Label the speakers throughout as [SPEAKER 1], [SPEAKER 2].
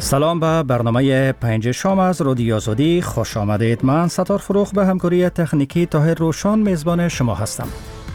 [SPEAKER 1] سلام به برنامه 5 شام از رادیو آزادی خوش آمدید. من ستار فروخ به همکاری تکنیکی طاهر روشان میزبان شما هستم.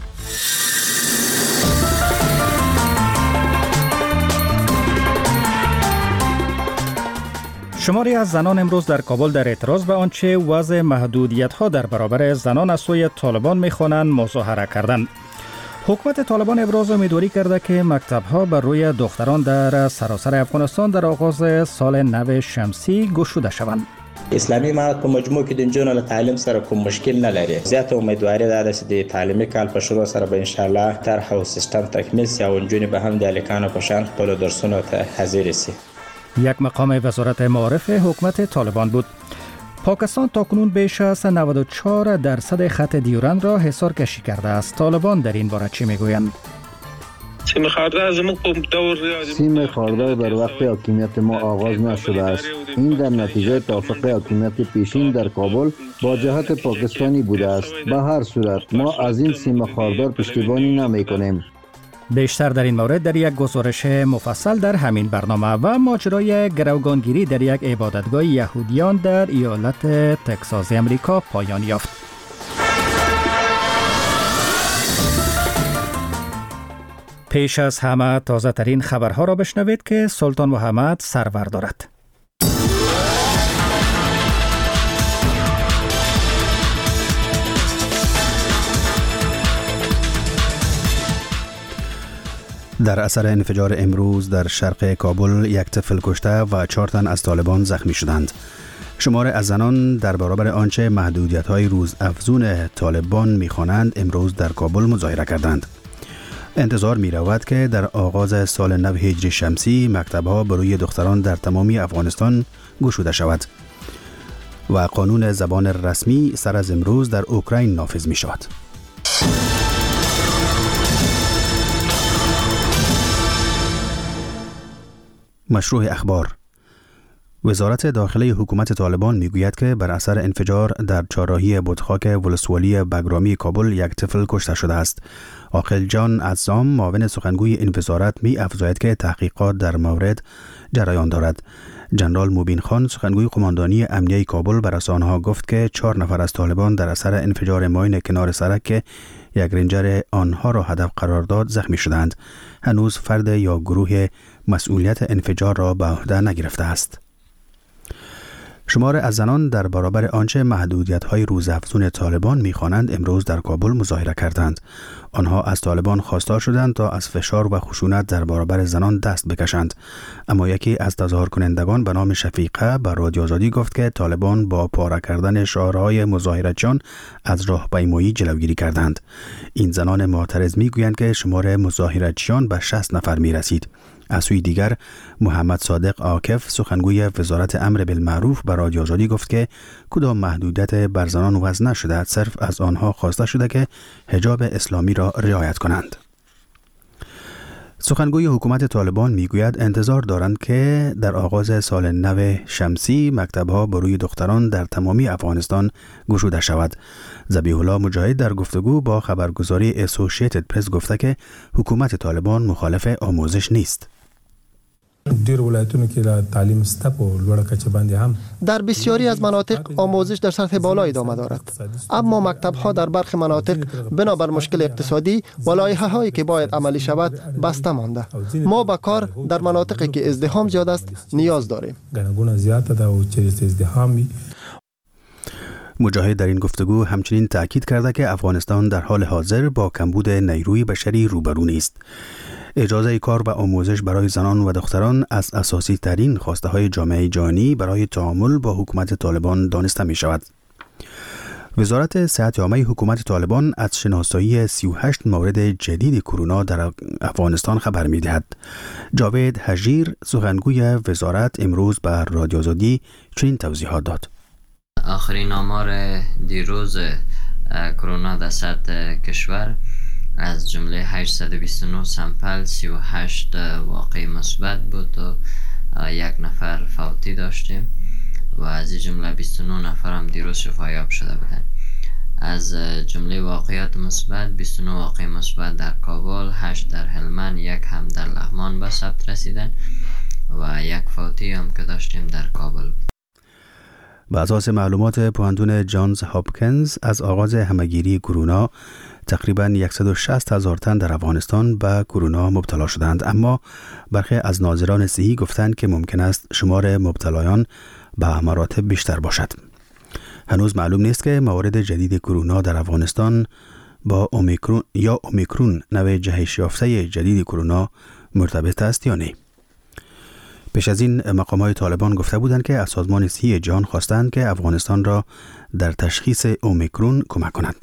[SPEAKER 1] شماری از زنان امروز در کابل در اعتراض به آنچه وضع محدودیت‌ها در برابر زنان از سوی طالبان می‌خوانند مظاهره کردند. حکومت طالبان ابراز امیدواری کرده که مکتب‌ها بر روی دختران در سراسر افغانستان در آغاز سال نو شمسی گشوده شوند.
[SPEAKER 2] اسلامی امارت په مجموع کې د نجونو له تعلیم سره کوم مشکل نه لري. زیاته امیدواری ده چې د تعلیمي کال په شروع سره به ان شاء الله طرح او سیستم تکمیل شي او نجونې به هم د الکانو په شان خپل درسونو ته حاضر شي.
[SPEAKER 1] یک مقام وزارت معارف حکومت طالبان بود. پاکستان تاکنون بیش از 94% خط دیورند را حصار کشی کرده است. طالبان در این باره چی میگویند؟
[SPEAKER 3] سیم خاردار بر وقت حاکمیت ما آغاز نشده است. این در نتیجه توافق حاکمیت پیشین در کابل با جهت پاکستانی بوده است. به هر صورت ما از این سیم خاردار پشتیبانی نمی کنیم.
[SPEAKER 1] بیشتر در این مورد در یک گزارش مفصل در همین برنامه. و ماجرای گروگانگیری در یک عبادتگاه یهودیان در ایالت تگزاس امریکا پایان یافت. پیش از همه تازه ترین خبرها را بشنوید که سلطان محمد سرور دارد.
[SPEAKER 4] در اثر انفجار امروز در شرق کابل یک طفل کشته و 4 تن از طالبان زخمی شدند. شمار از زنان در برابر آنچه محدودیت‌های روزافزون طالبان می‌خوانند امروز در کابل مظاهره کردند. انتظار می‌رود که در آغاز سال نو هجری شمسی مکتب‌ها برای دختران در تمامی افغانستان گشوده شود و قانون زبان رسمی سر از امروز در اوکراین نافذ می‌شود. مشروع اخبار. وزارت داخله حکومت طالبان میگوید که بر اثر انفجار در چهارراهی بتخاک ولسوالی بگرامی کابل یک طفل کشته شده است. عاقل جان عزام معاون سخنگوی این وزارت می افزاید که تحقیقات در مورد جریان دارد. جنرال موبین خان سخنگوی قماندانی امنیه کابل بر رسانه‌ها گفت که 4 نفر از طالبان در اثر انفجار ماین کنار سرک که یک رنجر آنها را هدف قرار داد زخمی شدند. هنوز فرد یا گروه مسئولیت انفجار را به عهده نگرفته است. شمار از زنان در برابر آنچه محدودیت‌های روزافزون طالبان می‌خوانند امروز در کابل مظاهره کردند. آنها از طالبان خواستار شدند تا از فشار و خشونت در برابر زنان دست بکشند. اما یکی از تظاهر کنندگان به نام شفیقه به رادیو آزادی گفت که طالبان با پاره کردن شعارهای مظاهرتچیان از راهپیمایی جلوگیری کردند. این زنان معترض می‌گویند که شمار مظاهرتچیان به 60 نفر می‌رسید. از سوی دیگر محمد صادق عاکف سخنگوی وزارت امر بالمعروف به رادیو آزادی گفت که کدام محدودیت بر زنان وضع نشده، صرف از آنها خواسته شده که حجاب اسلامی را رعایت کنند. سخنگوی حکومت طالبان میگوید انتظار دارند که در آغاز سال نو شمسی مکتب‌ها بروی دختران در تمامی افغانستان گشوده شود. ذبیح الله مجاهد در گفتگو با خبرگزاری اسوسییتد پرس گفته که حکومت طالبان مخالف آموزش نیست.
[SPEAKER 5] در بسیاری از مناطق آموزش در سطح بالا ادامه دارد، اما مکتب‌ها در برخی مناطق بنابر مشکل اقتصادی و لایحه‌هایی که باید عملی شود بسته مانده. ما به کار در مناطقی که ازدحام زیاد است نیاز داریم.
[SPEAKER 4] مجاهد در این گفتگو همچنین تأکید کرده که افغانستان در حال حاضر با کمبود نیروی بشری روبرو نیست. اجازه کار و آموزش برای زنان و دختران از اساسی ترین خواسته های جامعه جهانی برای تعامل با حکومت طالبان دانسته می شود. وزارت صحت عامه حکومت طالبان از شناسایی 38 مورد جدید کرونا در افغانستان خبر می دهد. جاوید حجیر سخنگوی وزارت امروز به رادیو آزادی چنین توضیحات داد.
[SPEAKER 6] آخرین آمار دیروز کرونا در سطح کشور از جمله 829 سامپل 38 واقعی مثبت بود و 1 نفر فوتی داشتیم و از این جمله 29 نفر هم دیروز شفایاب شده بودند. از جمله واقعیت مثبت 29 واقعی مثبت در کابل، 8 در هلمند، 1 هم در لغمان به ثبت رسیدن و یک فوتی هم که داشتیم در کابل.
[SPEAKER 4] به اساس معلومات پوهنتون جانز هاپکینز از آغاز همهگیری کرونا تقریباً 160,000 تن در افغانستان به کرونا مبتلا شدند، اما برخی از ناظران صحی گفتند که ممکن است شمار مبتلایان به مراتب بیشتر باشد. هنوز معلوم نیست که موارد جدید کرونا در افغانستان با اومیکرون نوع جهش یافته جدید کرونا مرتبط است یا نه. پیش از این مقام‌های طالبان گفته بودند که از سازمان صحی جهان خواستند که افغانستان را در تشخیص اومیکرون کمک کند.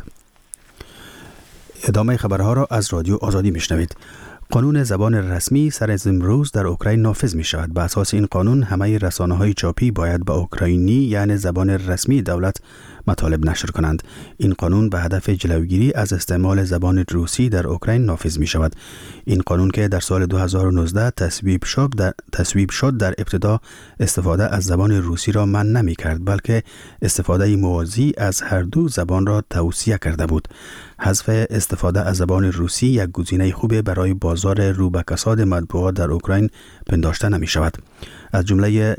[SPEAKER 4] ادامه خبرها را از رادیو آزادی میشنوید. قانون زبان رسمی سر از امروز در اوکراین نافذ می شود. به اساس این قانون همه رسانه‌های چاپی باید به اوکراینی یعنی زبان رسمی دولت مطالب نشر کنند. این قانون به هدف جلوگیری از استعمال زبان روسی در اوکراین نافذ می شود. این قانون که در سال 2019 تصویب شد در ابتدا استفاده از زبان روسی را منع نمی کرد، بلکه استفاده موازی از هر دو زبان را توصیه کرده بود. حذف استفاده از زبان روسی یک گزینه خوب برای بازار رو به کساد مطبوعات در اوکراین پنداشته نمی شود. از جمله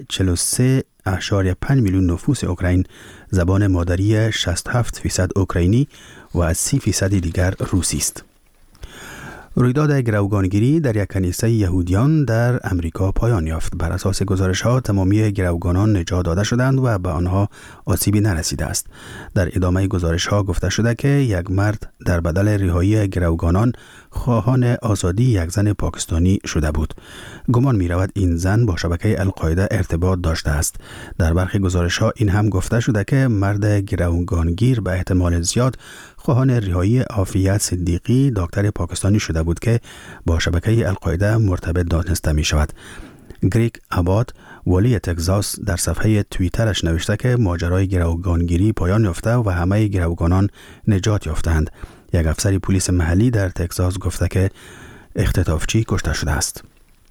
[SPEAKER 4] 43.5 میلیون نفوس اوکراین زبان مادری 67% اوکراینی و از 30% دیگر روسی است. رویداد گروگانگیری در یک کنیسه یهودیان در امریکا پایان یافت. بر اساس گزارش‌ها تمامی گروگانان نجات داده شدند و به آنها آسیبی نرسیده است. در ادامه گزارش‌ها گفته شده که یک مرد در بدل رهایی گروگانان خواهان آزادی یک زن پاکستانی شده بود. گمان می‌رود این زن با شبکه القاعده ارتباط داشته است. در برخی گزارش‌ها این هم گفته شده که مرد گروگانگیر به احتمال زیاد خواهان رهایی عافیت صدیقی دکتر پاکستانی شده بود که با شبکه القاعده مرتبط دانسته می شود. گریگ اباد ولی تگزاس در صفحه توییترش نوشته که ماجرای گروگانگیری پایان یافته و همه گروگانان نجات یافتند. یک افسر پلیس محلی در تگزاس گفته که اختطافچی کشته شده است.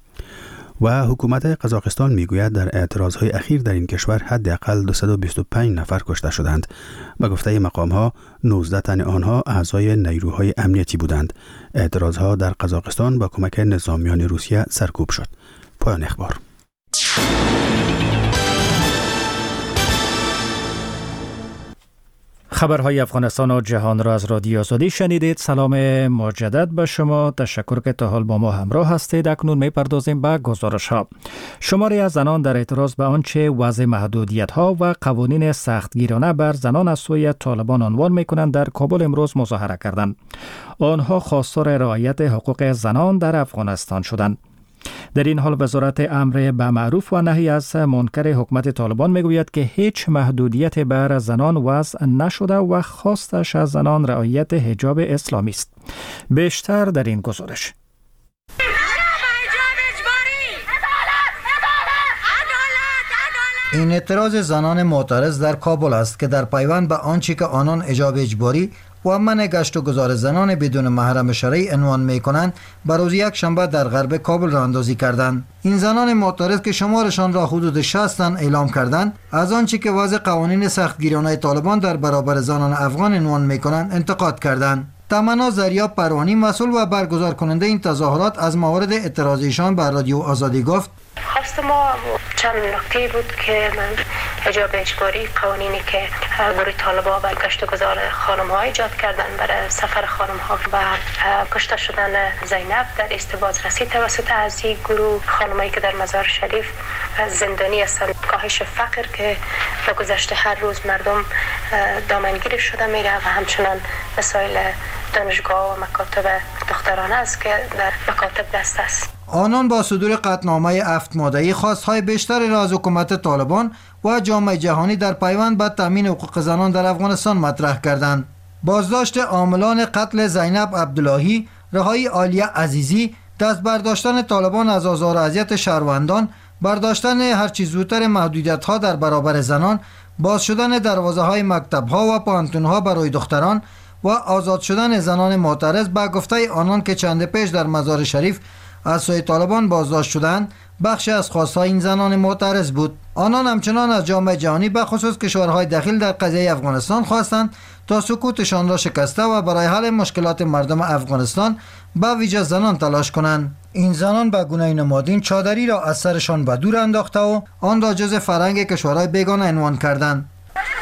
[SPEAKER 4] و حکومت قزاقستان میگوید در اعتراضهای اخیر در این کشور حداقل 225 نفر کشته شدند. به گفته مقام‌ها 19 تن آنها اعضای نیروهای امنیتی بودند. اعتراضها در قزاقستان با کمک نظامیان روسیه سرکوب شد. پایان اخبار.
[SPEAKER 1] خبرهای افغانستان و جهان را از رادیو آزادی شنیدید. سلام مجدد به شما. تشکر که تا حال با ما همراه هستید. اکنون می‌پردازیم به گزارش‌ها. شماری از زنان در اعتراض به آنچه وضع محدودیت‌ها و قوانین سختگیرانه بر زنان از سوی طالبان عنوان می‌کنند در کابل امروز مظاهره کردند. آنها خواستار رعایت حقوق زنان در افغانستان شدند. در این حال وزارت امر به معروف و نهی از منکر حکومت طالبان میگوید که هیچ محدودیت بر زنان وضع نشده و خواستش از زنان رعایت حجاب اسلامی است. بیشتر در این گزارش.
[SPEAKER 7] این اعتراض زنان معترض در کابل است که در پیوند به آنچه که آنان حجاب اجباری و منع گشت و گذار زنان بدون محرم شرعی عنوان می‌کنند بر روز یک شنبه در غرب کابل راه اندازی کردند. این زنان معترض که شمارشان را حدود 60 تن اعلام کردند از آنچه که وضع قوانین سختگیرانه طالبان در برابر زنان افغان عنوان می‌کنند انتقاد کردند. تمنا زریاب پروانی مسئول و برگزار کننده این تظاهرات از موارد اعتراض ایشان بر رادیو آزادی گفت:
[SPEAKER 8] خواست ما چند نکته بود که من حجاب اجباری، قوانینی که گروه طالبان بر گشت و گذار خانم ها ایجاد کردن برای سفر خانم ها و کشته شدن زینب در استباز رسید توسط از این گروه خانمایی که در مزار شریف زندانی هستند، کاهش فقر که در گذشته هر روز مردم دامنگیر شده میره و همچنان مسائل دانشگاه و مکاتب دخترانه است که در مکاتب دست است.
[SPEAKER 7] آنان با صدور قطعنامه 7 ماده‌ای خواست‌های بیشتری را از حکومت طالبان و جامعه جهانی در پیوند به تامین حقوق زنان در افغانستان مطرح کردند. بازداشت عاملان قتل زینب عبداللهی، رهایی عالیه عزیزی، دست برداشتن طالبان از آزار و اذیت شهروندان، برداشتن هرچی زودتر محدودیت‌ها در برابر زنان، باز شدن دروازه‌های مکتب‌ها و پانتون‌ها برای دختران و آزاد شدن زنان معترض به گفته آنان که چند پیش در مزار شریف از سوی طالبان بازداشت شدند بخشی از خواستهای این زنان معترض بود. آنان همچنان از جامعه جهانی به خصوص کشورهای دخیل در قضیه افغانستان خواستند تا سکوتشان را شکسته و برای حل مشکلات مردم افغانستان به ویژه زنان تلاش کنند. این زنان به گونه نمادین چادری را از سرشان به دور انداخته و آن را جز فرهنگ کشورهای بیگانه عنوان کردند.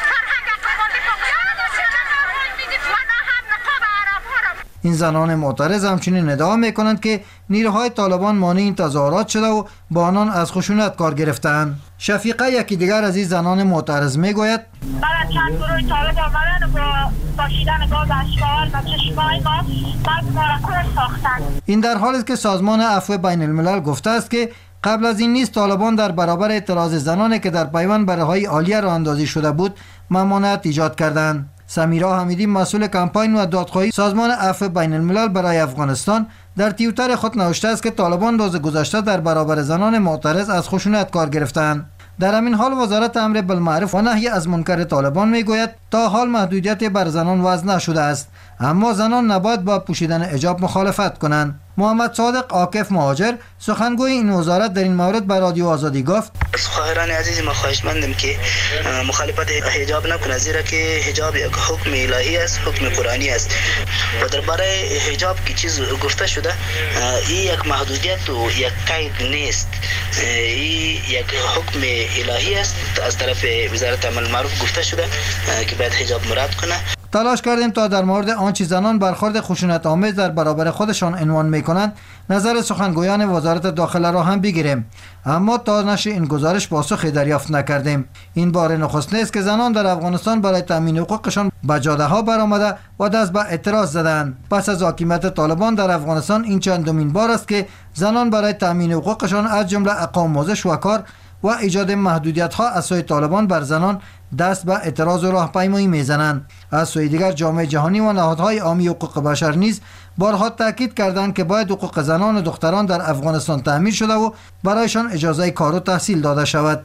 [SPEAKER 7] این زنان معترض همچنین ادعا میکنند که نیروهای طالبان مانع این تظاهرات شده و با آنان از خشونت کار گرفتند. شفیقه یکی دیگر از این زنان معترض میگوید
[SPEAKER 9] بعد چند گروه طالب آمدن و با پاشیدن گاز اشغال و چشمای ما بعد ما را کور ساختند. این
[SPEAKER 7] در حالی است که سازمان عفو بین الملل گفته است که قبل از این نیز طالبان در برابر اعتراض زنانی که در پیوند به رهایی عالیه راه اندازی شده بود ممانعت ایجاد کردند. سمیرا حمیدی مسئول کمپاین و دادخواهی سازمان عفو بین الملل برای افغانستان در توییتر خود نوشته است که طالبان روز گذشته در برابر زنان معترض از خشونت کار گرفتند. در همین حال وزارت امر بالمعروف و نهی از منکر طالبان میگوید تا حال محدودیت بر زنان وضع نشده است، اما زنان نباید با پوشیدن حجاب مخالفت کنند. محمد صادق عاکف مهاجر سخنگوی این وزارت در این مورد به رادیو آزادی گفت
[SPEAKER 10] از خواهران عزیز ما خواهشمندم که مخالفت حجاب نکنند، زیرا که حجاب یک حکم الهی است، حکم قرآنی است و درباره حجاب کی چیز گفته شده این یک محدودیت و یک قید نیست، این یک حکم الهی است از طرف وزارت امر معروف گفته شده که باید حجاب مراعات کنه.
[SPEAKER 7] تلاش کردیم تا در مورد آنچه زنان برخورد خشونت آمیز در برابر خودشان عنوان میکنند نظر سخنگویان وزارت داخله را هم بگیریم، اما تا نشر این گزارش پاسخی دریافت نکردیم. این بار نخست نیست که زنان در افغانستان برای تامین حقوقشان به جاده ها برآمده و دست به اعتراض زدند. پس از حاکمیت طالبان در افغانستان این چندمین بار است که زنان برای تامین حقوقشان از جمله اقام‌آموزش و کار و ایجاد محدودیت ها از سوی طالبان بر زنان دست به اعتراض و راهپیمایی میزنند. از سوی دیگر جامعه جهانی و نهادهای عامی حقوق بشر نیز بارها تاکید کردند که باید حقوق زنان و دختران در افغانستان تأمین شده و برایشان اجازه کار و تحصیل داده شود.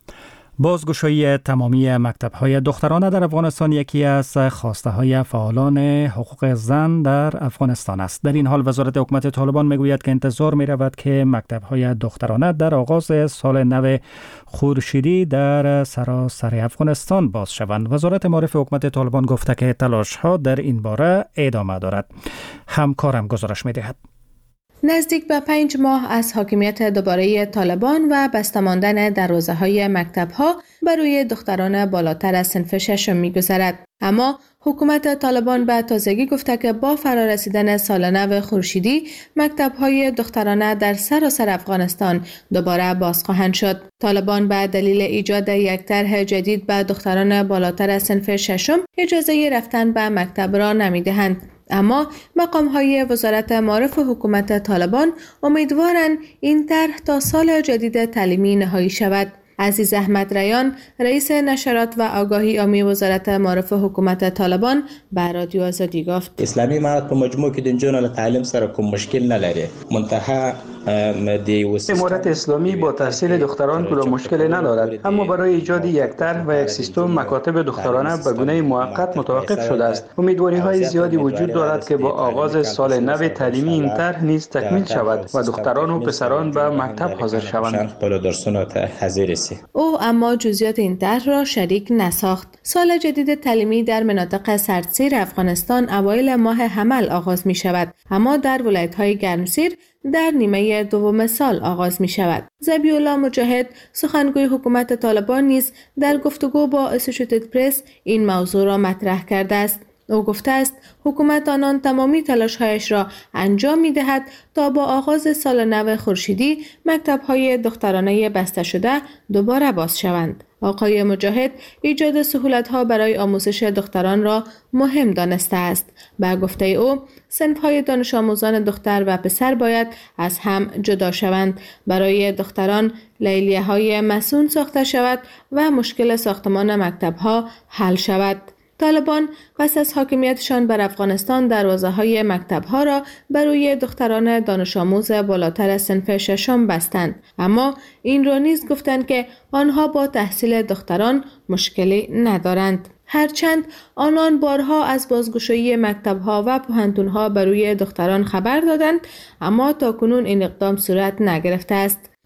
[SPEAKER 1] بازگشایی تمامی مکتب‌های دخترانه در افغانستان یکی از خواسته‌های فعالان حقوق زن در افغانستان است. در این حال وزارت حکومت طالبان میگوید که انتظار می‌رود که مکتب‌های دخترانه در آغاز سال نو خورشیدی در سراسر افغانستان باز شوند. وزارت معارف حکومت طالبان گفته که تلاش‌ها در این باره ادامه دارد. همکارم گزارش می‌دهد.
[SPEAKER 11] نزدیک به 5 ماه از حاکمیت دوباره طالبان و بسته ماندن دروازه‌های مکتب‌ها بر روی دختران بالاتر از صنف 6 می‌گذرد. اما حکومت طالبان به تازگی گفته که با فرارسیدن سال نو خورشیدی مکتب‌های دخترانه در سراسر افغانستان دوباره باز خواهند شد. طالبان به دلیل ایجاد یک طرح جدید به دختران بالاتر از صنف 6 اجازه رفتن به مکتب را نمی‌دهند. اما مقام‌های وزارت معارف حکومت طالبان امیدوارند این طرح تا سال جدید تعلیمی نهایی شود. عزیز احمد ریان رئیس نشرات و آگاهی عامی وزارت معارف حکومت طالبان به رادیو آزادی گفت
[SPEAKER 2] اسلامی امارت په مجموع کې د نجونو له تعلیم سره کوم مشکل نه لري. منتها
[SPEAKER 12] امارت اسلامی با تحصیل دختران کدام مشکلی ندارد، اما برای ایجاد یک طرح و یک سیستم مکاتب دخترانه به گونه موقت متوقف شده است. امیدواری‌های زیادی وجود دارد که با آغاز سال نو تعلیمی این طرح نیز تکمیل شود و دختران و پسران به مکتب حاضر شوند.
[SPEAKER 11] او اما جزئیات این طرح را شریک نساخت. سال جدید تعلیمی در مناطق سردسیر افغانستان اوایل ماه حمل آغاز می شود، اما در ولایت‌های گرمسیر در نیمه دوم سال آغاز می شود. ذبیح الله مجاهد سخنگوی حکومت طالبان نیز در گفتگو با اسوسییتد پرس این موضوع را مطرح کرده است. او گفته است حکومت آنان تمامی تلاش‌هایش را انجام می‌دهد تا با آغاز سال نو خورشیدی مکتب‌های دخترانه بسته شده دوباره باز شوند. آقای مجاهد ایجاد سهولت‌ها برای آموزش دختران را مهم دانسته است. به گفته او صنف‌های دانش آموزان دختر و پسر باید از هم جدا شوند. برای دختران لیلیه‌های مسون ساخته شود و مشکل ساختمان مکتب‌ها حل شود. طالبان پس از حاکمیتشان بر افغانستان دروازه‌های مکتب‌ها را بر روی دختران دانش آموز بالاتر از صنف 6 بستند، اما این را نیز گفتند که آنها با تحصیل دختران مشکلی ندارند. هرچند آنان بارها از بازگشایی مکتب‌ها و پوهنتون‌ها بر روی دختران خبر دادند، اما تاکنون این اقدام صورت نگرفته است.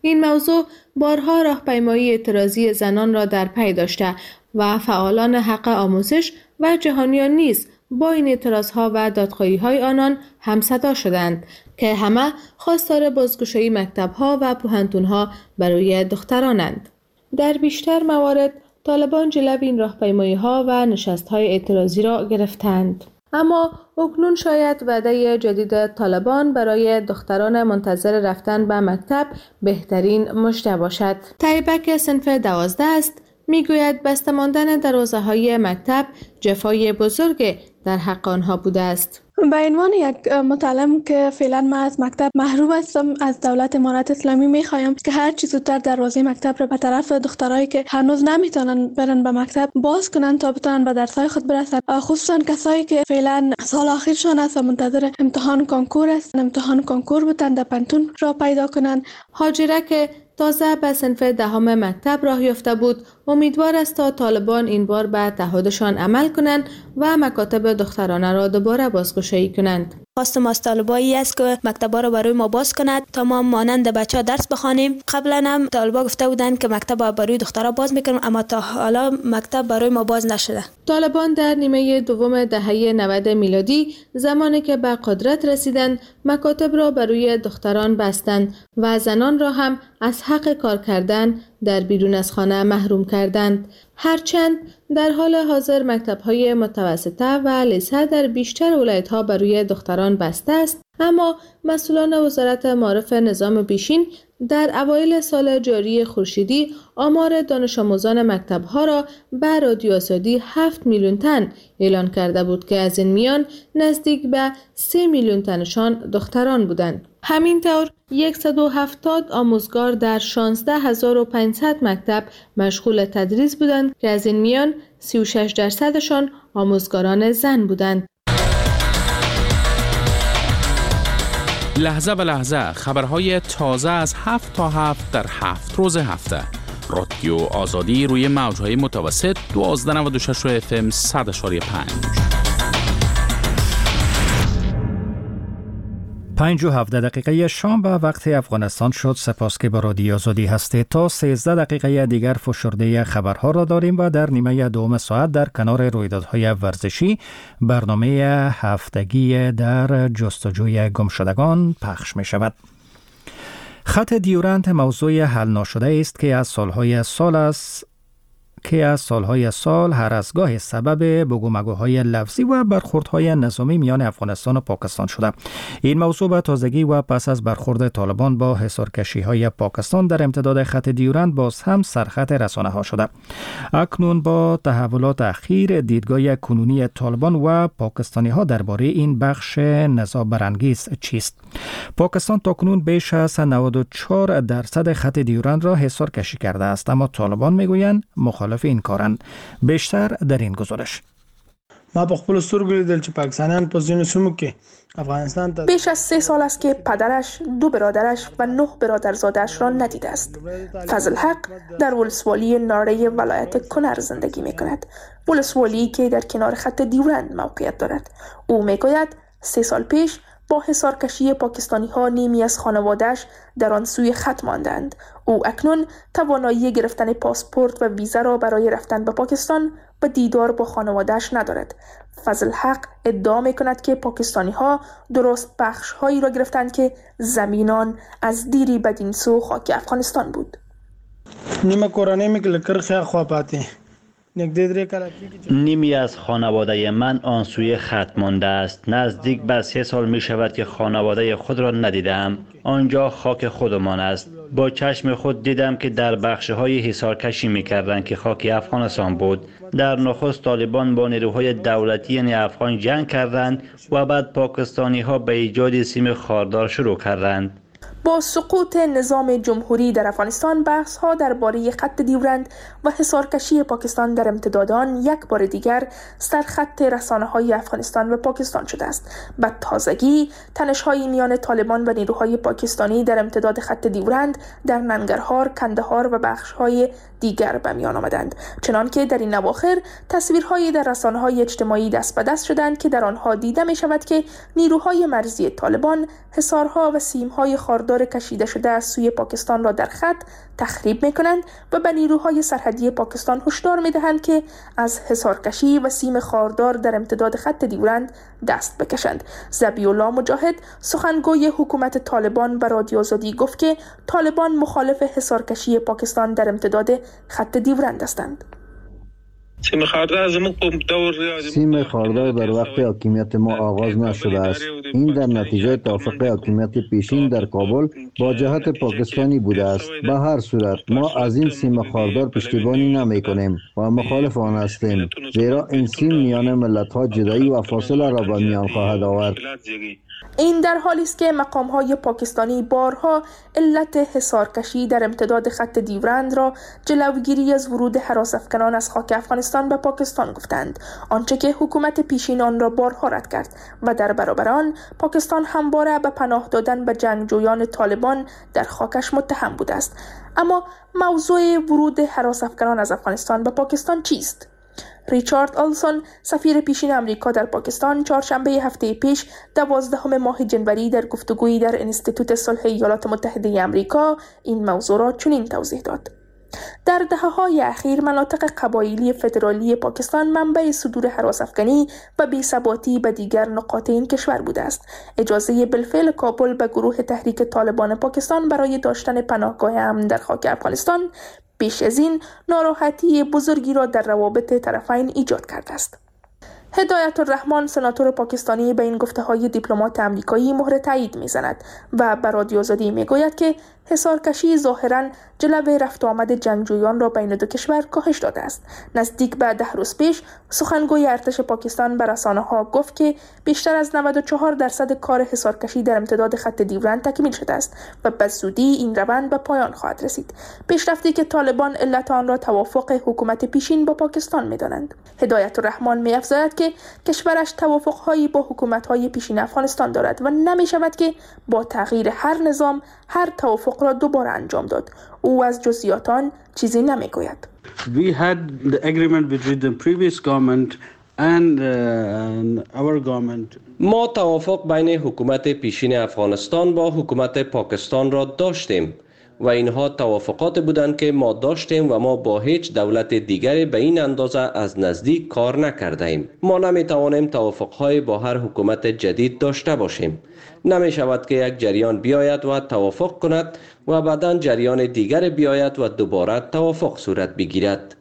[SPEAKER 11] این موضوع بارها راهپیمایی اعتراضی زنان را در پی داشته و فعالان حق آموزش و جهانیان نیز با این اعتراضها و دادخواهی‌های آنان همصدا شدند که همه خواستار بازگشایی مکتب‌ها و پوهنتون‌ها برای دخترانند. در بیشتر موارد طالبان جلوی این راهپیمایی‌ها و نشست‌های اعتراضی را گرفتند. اما اکنون شاید وعده جدید طالبان برای دختران منتظر رفتن به مکتب بهترین مژده باشد. طیبک صنف 12 است، میگوید بسته ماندن دروازه‌های مکتب جفای بزرگ در حق آنها بوده است.
[SPEAKER 13] به عنوان یک متعلم که فعلا من از مکتب محروم هستم، از دولت امارت اسلامی میخوایم که هر چی زودتر دروازه مکتب را به طرف دخترایی که هنوز نمیتونن برن به مکتب باز کنن تا بتونن به درسای خود برسن، خصوصا کسایی که فعلا سال آخرشان است و منتظر امتحان کنکور است، امتحان کنکور بتن در پنتون را پیدا کنن. هاجره که تازه به صنف 10 مکتب راه یافته بود، امیدوار است تا طالبان این بار به تعهدشان عمل کنند و مکاتب دخترانه را دوباره بازگشایی کنند.
[SPEAKER 14] خواستم از طالبایی است که مکتبا رو برای ما باز کند تا ما مانند بچه‌ها درس بخوانیم. قبلا هم طالبا گفته بودند که مکتب برای دخترها باز میکنیم، اما تا حالا مکتب برای ما باز نشده.
[SPEAKER 11] طالبان در نیمه دوم دهه 90 میلادی زمانی که به قدرت رسیدند، مکاتب را برای دختران بستند و زنان را هم از حق کار کردن در بیرون از خانه محروم کردند. هرچند در حال حاضر مکتب‌های متوسطه و لیسه در بیشتر ولایت‌ها برای دختران بسته است، اما مسئولان وزارت معارف نظام پیشین در اوایل سال جاری خورشیدی آمار دانش آموزان مکتب‌ها را به رادیو آزادی 7 میلیون تن اعلان کرده بود که از این میان نزدیک به 3 میلیون تنشان دختران بودند. همینطور 170 آموزگار در 16500 مکتب مشغول تدریس بودند که از این میان 36% آموزگاران زن بودند.
[SPEAKER 15] لحظه به لحظه خبرهای تازه از 7 تا 7 در 7 روز هفته. رادیو آزادی روی موجهای متوسط 1296 FM 100.5.
[SPEAKER 1] 5:17 شام به وقت افغانستان شد. سپاس که با رادیو آزادی هستید. تا 13 دقیقه دیگر فشرده خبرها را داریم و در نیمه دوم ساعت در کنار رویدادهای ورزشی برنامه هفتگی در جستجوی گمشدگان پخش می شود. خط دیورند موضوع حل ناشده است که از سالهای سال هر از گاه سبب بگومگوهای لفظی و برخوردهای نظامی میان افغانستان و پاکستان شده. این موضوع به تازگی و پس از برخورد طالبان با حصارکشی‌های پاکستان در امتداد خط دیورند باز هم سرخط رسانه‌ها شده. اکنون با تحولات اخیر دیدگاه کنونی طالبان و پاکستانی‌ها درباره این بخش نزاع برانگیز چیست؟ پاکستان تاکنون بیش از 94% خط دیورند را حصارکشی کرده است، اما طالبان میگویند مخالف این کارند. بیشتر در این گزارش.
[SPEAKER 16] ما په خپل سترګو لیدل چې پاکستانیان په ځینو سیمو کې افغانستان ته
[SPEAKER 17] بیش از 3 سال است که پدرش، 2 برادرش و 9 برادرزاده‌اش را ندیده است. فضل حق در ولسوالی ناره ولایت کنر زندگی می‌کند. ولسوالی که در کنار خط دیورند موقعیت دارد. او می‌گوید 3 سال پیش با حصارکشی پاکستانی‌ها نیمی از خانواده‌اش در آن سوی خط ماندند. او اکنون توانایی گرفتن پاسپورت و ویزا را برای رفتن به پاکستان و دیدار با خانواده‌اش ندارد. فضل حق ادعا می‌کند که پاکستانی‌ها درست بخش‌هایی را گرفتند که زمینان از دیری بدین سو خاک افغانستان بود.
[SPEAKER 16] نیمه کورانه میگل کرخه خواپاتی
[SPEAKER 18] نیمی از خانواده من آن سوی خط مانده است. نزدیک به 3 سال می شود که خانواده خود را ندیدم. آنجا خاک خودمان است. با چشم خود دیدم که در بخش‌های حصارکشی می‌کردند که خاک افغانستان بود. در نخست طالبان با نیروهای دولتی یعنی افغان جنگ کردند و بعد پاکستانی‌ها به ایجاد سیم خاردار شروع کردند.
[SPEAKER 17] با سقوط نظام جمهوری در افغانستان بحث‌ها درباره خط دیورند و حصارکشی پاکستان در امتداد آن یک بار دیگر سرخط رسانه‌های افغانستان و پاکستان شده است. به تازگی تنش‌های میان طالبان و نیروهای پاکستانی در امتداد خط دیورند در ننگرهار، کندهار و بخش‌های دیگر به میان آمدند. چنانکه در این اواخر تصویرهایی در رسانه‌های اجتماعی دست به دست شدند که در آنها دیده می‌شود که نیروهای مرزی طالبان حصارها و سیم‌های خاردار خاردار کشیده شده از سوی پاکستان را در خط تخریب می‌کنند و به نیروهای سرحدی پاکستان هشدار می‌دهند که از حصارکشی و سیم خاردار در امتداد خط دیورند دست بکشند. ذبیح الله مجاهد سخنگوی حکومت طالبان به رادیو آزادی گفت که طالبان مخالف حصارکشی پاکستان در امتداد خط دیورند هستند.
[SPEAKER 3] سیم خاردار در وقت حاکمیت ما آغاز نشده است. این در نتیجه توافق حاکمیت پیشین در کابل با جهت پاکستانی بوده است. به هر صورت ما از این سیم خاردار پشتیبانی نمی کنیم و مخالف آن هستیم، زیرا این سیم میان ملت ها جدایی و فاصله را به میان خواهد آورد.
[SPEAKER 17] این در حالی است که مقام‌های پاکستانی بارها علت حصارکشی در امتداد خط دیورند را جلوگیری از ورود هراس‌افکنان از خاک افغانستان به پاکستان گفتند، آنچه که حکومت پیشین آن را بارها رد کرد و در برابر آن پاکستان همواره به پناه دادن به جنگجویان طالبان در خاکش متهم بوده است. اما موضوع ورود هراس‌افکنان از افغانستان به پاکستان چیست؟ ریچارد آلسون سفیر پیشین امریکا در پاکستان چهارشنبه هفته پیش 12 ماه جنوری در گفتگویی در انستیتوت صلح ایالات متحده امریکا این موضوع را چنین توضیح داد: در دهه‌های اخیر مناطق قبایلی فدرالی پاکستان منبع صدور هراس‌افکنی و بی‌ثباتی به دیگر نقاط این کشور بوده است. اجازه بالفعل کابل به گروه تحریک طالبان پاکستان برای داشتن پناهگاه امن در خاک افغانستان پیش از این ناراحتی بزرگی را در روابط طرفین ایجاد کرده است. هدایت الرحمان سناتور پاکستانی به این گفته‌های دیپلمات آمریکایی مهر تایید می‌زند و به رادیو آزادی می‌گوید که حصارکشی ظاهراً جلوه رفت و آمد جنگجویان را بین دو کشور کاهش داده است. نزدیک به 10 روز پیش سخنگوی ارتش پاکستان به رسانه‌ها گفت که بیشتر از 94% کار حصارکشی در امتداد خط دیورند تکمیل شده است و به زودی این روند به پایان خواهد رسید. پیشرفتی که طالبان علت آن را توافق حکومت پیشین با پاکستان می‌دانند. هدایت الرحمان می‌افزاید که کشورش توافق‌هایی با حکومت‌های پیشین افغانستان دارد و نمی‌شود که با تغییر هر نظام هر توافق را دوباره انجام داد. او از جزئیات آن چیزی نمی‌گوید.
[SPEAKER 19] We had the agreement between the previous government and our government.
[SPEAKER 20] ما توافق بین حکومت پیشین افغانستان با حکومت پاکستان را داشتیم و اینها توافقات بودند که ما داشتیم و ما با هیچ دولت دیگری به این اندازه از نزدیک کار نکرده ایم. ما نمی توانیم توافقهای با هر حکومت جدید داشته باشیم. نمی شود که یک جریان بیاید و توافق کند و بعداً جریان دیگر بیاید و دوباره توافق صورت بگیرد.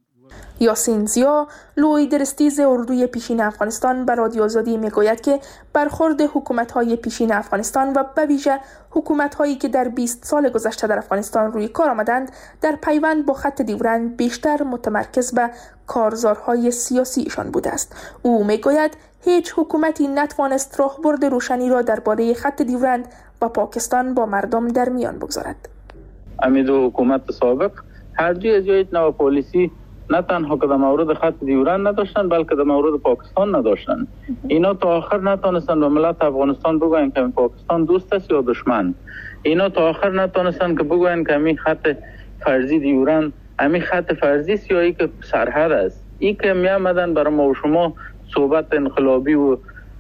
[SPEAKER 17] یاسین زیا لوی درستیز اردوی پیشین افغانستان به رادیو آزادی میگوید که برخورد حکومت‌های پیشین افغانستان و به ویژه حکومت‌هایی که در 20 سال گذشته در افغانستان روی کار آمدند در پیوند با خط دیورند بیشتر متمرکز به کارزارهای سیاسیشان بوده است. او میگوید هیچ حکومتی نتوانست راهبرد روشنی را درباره خط دیورند و پاکستان با مردم در میان بگذارد.
[SPEAKER 21] امید و حکومت سابق هر دوی از یک نوع پالیسی نه تنها که در مورد خط دیورند نداشتن بلکه در مورد پاکستان نداشتن. اینا تا آخر نتونستن به ملت افغانستان بگوین که پاکستان دوست است یا دشمن. اینا تا آخر نتونستن که بگوین که همین خط فرضی دیورند همین خط فرضی سیاهی که سرحد است. این که می آمدن برای ما و شما صحبت انقلابی و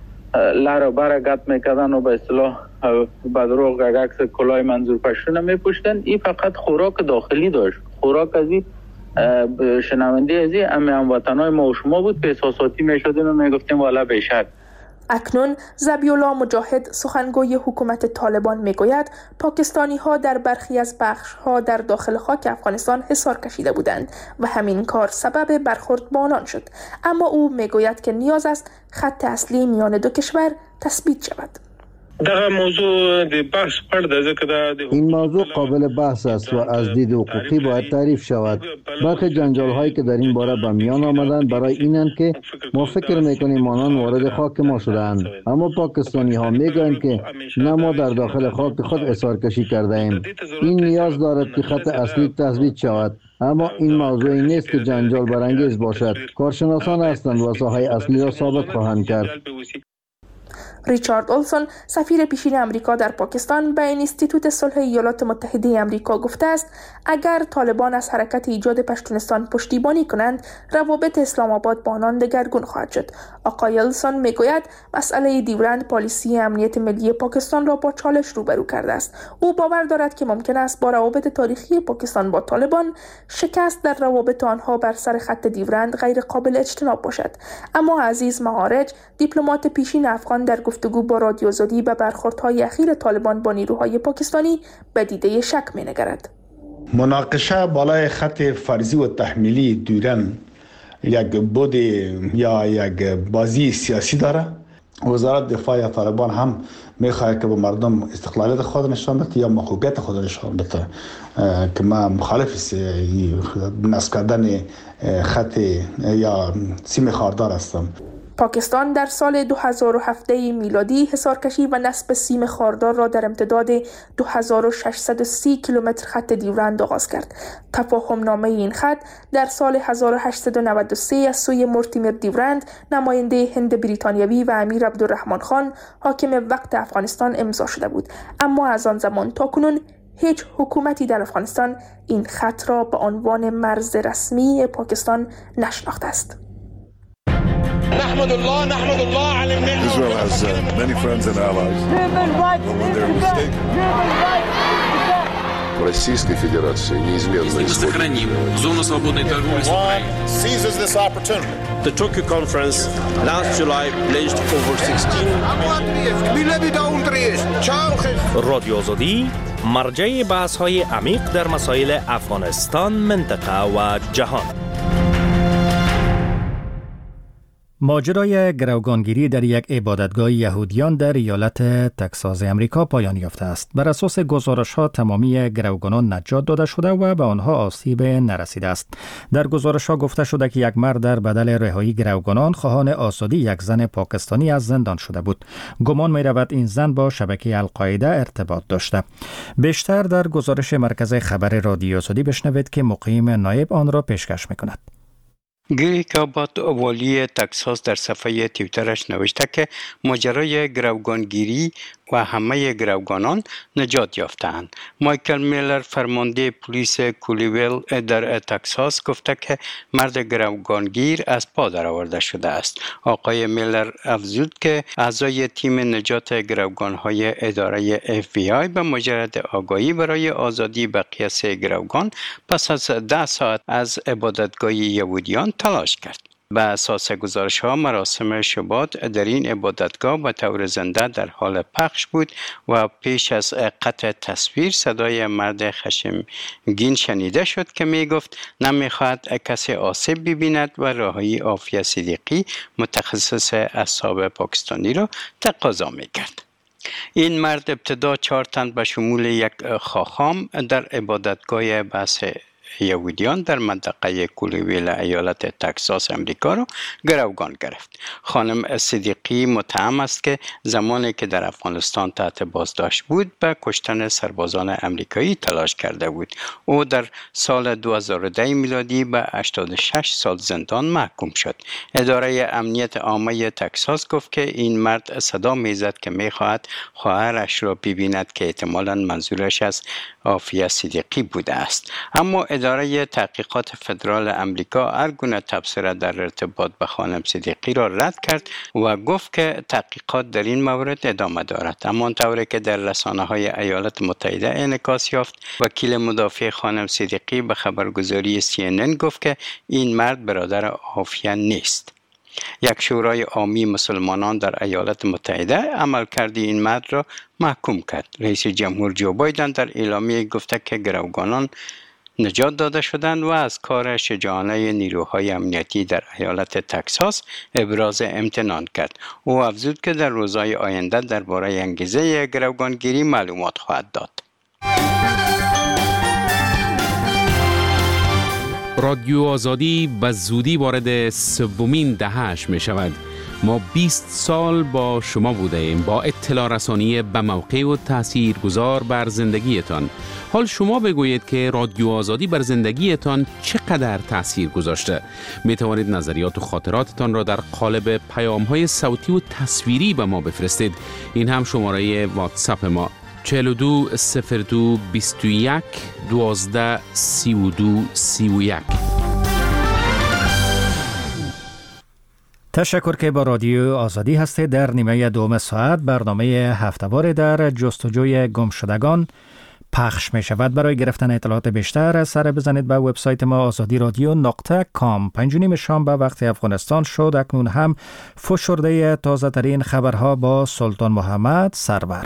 [SPEAKER 21] لر بر گپ میکردن و به اصطلاح بدروغ عکس کلاه منظور پشتون میپوشتن. این فقط خوراک داخلی داشت. خوراک از این شنونده از این هموطنای ما و شما بود که احساساتی میشدیم و میگفتیم والا بیشک.
[SPEAKER 17] اکنون ذبیح الله مجاهد سخنگوی حکومت طالبان میگوید پاکستانی ها در برخی از بخش ها در داخل خاک افغانستان حصار کشیده بودند و همین کار سبب برخورد با آنان شد. اما او میگوید که نیاز است خط اصلی میان دو کشور تثبیت شود.
[SPEAKER 3] این موضوع قابل بحث است و از دید حقوقی باید تعریف شود. برخی جنجال هایی که در این باره به میان آمدند برای اینند که ما فکر میکنیم آنان وارد خاک ما شدند، اما پاکستانی ها میگویند که نه ما در داخل خاک خود حصار کشی کرده ایم. این نیاز دارد که خط اصلی تثبیت شود، اما این موضوعی نیست که جنجال برانگیز باشد. کارشناسان هستند و ساحه اصلی را ثابت خواهند کرد.
[SPEAKER 17] ریچارد اولسون سفیر پیشین امریکا در پاکستان به اینستیتوت صلح ایالات متحده امریکا گفته است اگر طالبان از حرکت ایجاد پشتونستان پشتیبانی کنند روابط اسلام آباد با آنان دگرگون خواهد شد. آقای اولسون میگوید مسئله دیورند پالیسی امنیت ملی پاکستان را با چالش روبرو کرده است. او باور دارد که ممکن است با روابط تاریخی پاکستان با طالبان شکست در روابط آنها بر سر خط دیورند غیر قابل اجتناب باشد. اما عزیز مهارج دیپلمات پیشین افغان در گفتگو با رادیو آزادی به برخوردهای اخیر طالبان با نیروهای پاکستانی به دیده شک می‌نگرد.
[SPEAKER 5] مناقشه بالای خط فرضی و تحمیلی دیورند یک بود یا یک بازی سیاسی داره. وزارت دفاع طالبان هم میخواهد که به مردم استقلالیت خود نشان بده یا محبوبیت خود نشان بده که ما مخالف نصب کردن خط یا سیم خاردار هستم.
[SPEAKER 17] پاکستان در سال 2017 میلادی حصارکشی و نصب سیم خاردار را در امتداد 2630 کیلومتر خط دیورند آغاز کرد. تفاهم نامه این خط در سال 1893 از سوی مورتیمر دیورند نماینده هند بریتانیوی و امیر عبدالرحمن خان حاکم وقت افغانستان امضا شده بود، اما از آن زمان تا کنون هیچ حکومتی در افغانستان این خط را به عنوان مرز رسمی پاکستان نشناخته است.
[SPEAKER 22] نحمد الله على النعمة. Israel has many friends and allies. When they're mistaken. Российской Федерации неизменно
[SPEAKER 23] сохраним зону свободной торговли с Украиной.
[SPEAKER 22] Seizes this opportunity.
[SPEAKER 24] The Tokyo conference last July pledged over 16
[SPEAKER 25] رادیو آزادی مرجع بحث‌های عمیق در مسائل افغانستان، منطقه و جهان.
[SPEAKER 1] ماجرای گروگانگیری در یک عبادتگاه یهودیان در ایالت تگزاس امریکا پایان یافته است. بر اساس گزارش‌ها تمامی گروگانان نجات داده شده و به آنها آسیب نرسیده است. در گزارش‌ها گفته شده که یک مرد در بدل رهایی گروگانان خواهان آزادی یک زن پاکستانی از زندان شده بود. گمان می‌رود این زن با شبکه القاعده ارتباط داشته. بیشتر در گزارش مرکز خبر رادیو آزادی بشنوید که مقیم نایب آن را پیشکش می‌کند.
[SPEAKER 26] گریک آباد والی تگزاس در صفحه توییترش نوشته که ماجرای گروگانگیری و همه گروگانان نجات یافتند. مایکل میلر فرمانده پلیس کولیویل در تگزاس گفته که مرد گروگانگیر از پا درآورده شده است. آقای میلر افزود که اعضای تیم نجات گروگان‌های اداره FBI به مجرد آگاهی برای آزادی بقیه 3 گروگان پس از 10 ساعت از عبادتگاه یهودیان تلاش کرد. به اساس گزارش‌ها مراسم شبات در این عبادتگاه به طور زنده در حال پخش بود و پیش از قطع تصویر صدای مرد خشمگین شنیده شد که می‌گفت نمی‌خواهد کسی آسیب ببیند و رهایی عافیه صدیقی متخصص اعصاب پاکستانی را تقاضا می‌کرد. این مرد ابتدا 4 تن به شمول یک خاخام در عبادتگاه بحث یهودیان در منطقه کولیویل ایالت تگزاس امریکا را گروگان گرفت. خانم صدیقی متهم است که زمانی که در افغانستان تحت بازداشت بود به کشتن سربازان امریکایی تلاش کرده بود. او در سال 2010 میلادی به 86 سال زندان محکوم شد. اداره امنیت عامه تگزاس گفت که این مرد صدا میزد که میخواهد خواهرش را ببیند که احتمالاً منظورش از عافیه صدیقی بوده است. اما اداره تحقیقات فدرال امریکا هر گونه تبصره در ارتباط به خانم صدیقی را رد کرد و گفت که تحقیقات در این مورد ادامه دارد. همانطوری که در رسانه‌های ایالات متحده انعکاس یافت، وکیل مدافع خانم صدیقی به خبرگزاری CNN گفت که این مرد برادر عافیه نیست. یک شورای عامی مسلمانان در ایالات متحده عملکرد این مرد را محکوم کرد. رئیس جمهور جو بایدن در اعلامیه گفته که گروگانان نجات داده شدند و از کار شجاعانه نیروهای امنیتی در ایالت تگزاس ابراز امتنان کرد. او افزود که در روزهای آینده درباره انگیزه گروگانگیری معلومات خواهد داد.
[SPEAKER 15] رادیو آزادی به زودی وارد 3مین دهه‌اش می شود. ما 20 سال با شما بوده ایم، با اطلاع رسانی به موقع و تاثیرگذار بر زندگیتان. حال شما بگویید که رادیو آزادی بر زندگیتان چقدر تاثیر گذاشته. می توانید نظریات و خاطراتتان را در قالب پیام‌های صوتی و تصویری به ما بفرستید. این هم شماره واتساپ ما 42 02 21 12 32 31.
[SPEAKER 1] تشکر که با رادیو آزادی هستید. در نیمه دوم ساعت برنامه هفته‌وار در جستجوی گمشدگان پخش می شود. برای گرفتن اطلاعات بیشتر سر بزنید به وبسایت ما azadiradyo.com. 5:30 شام به وقت افغانستان شد. اکنون هم فشرده تازه ترین خبرها با سلطان محمد سرور.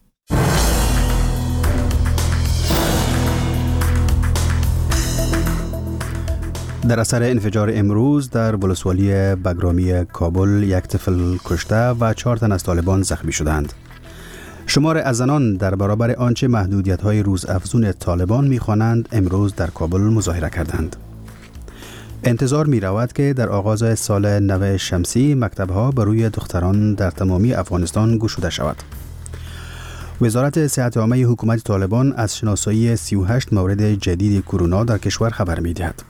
[SPEAKER 4] در اثر انفجار امروز در ولسوالی بگرامی کابل 1 طفل کشته و 4 تن از طالبان زخمی شدند. شمار از زنان در برابر آنچه محدودیت‌های روزافزون طالبان می‌خوانند امروز در کابل مظاهره کردند. انتظار می‌رود که در آغاز سال نو شمسی مکتب‌ها بر روی دختران در تمامی افغانستان گشوده شود. وزارت صحت عامه حکومت طالبان از شناسایی 38 مورد جدید کرونا در کشور خبر می‌دهد.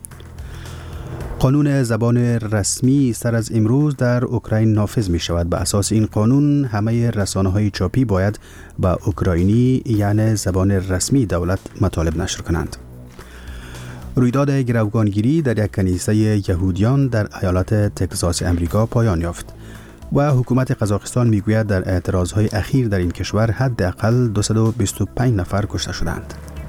[SPEAKER 4] قانون زبان رسمی سر از امروز در اوکراین نافذ می شود. به اساس این قانون همه رسانه‌های چاپی باید با اوکراینی یعنی زبان رسمی دولت مطالب نشر کنند. رویداد گروگانگیری در یک کنیسه یهودیان در ایالت تگزاس امریکا پایان یافت و حکومت قزاقستان می گوید در اعتراضهای اخیر در این کشور حداقل 225 نفر کشته شدند.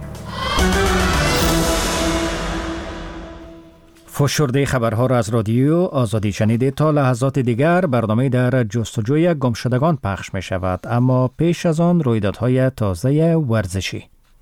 [SPEAKER 1] فشرده خبرها را از رادیو آزادی شنیدید. تا لحظات دیگر برنامه در جستجوی گمشدگان پخش می شود، اما پیش از آن رویدادهای تازه ورزشی.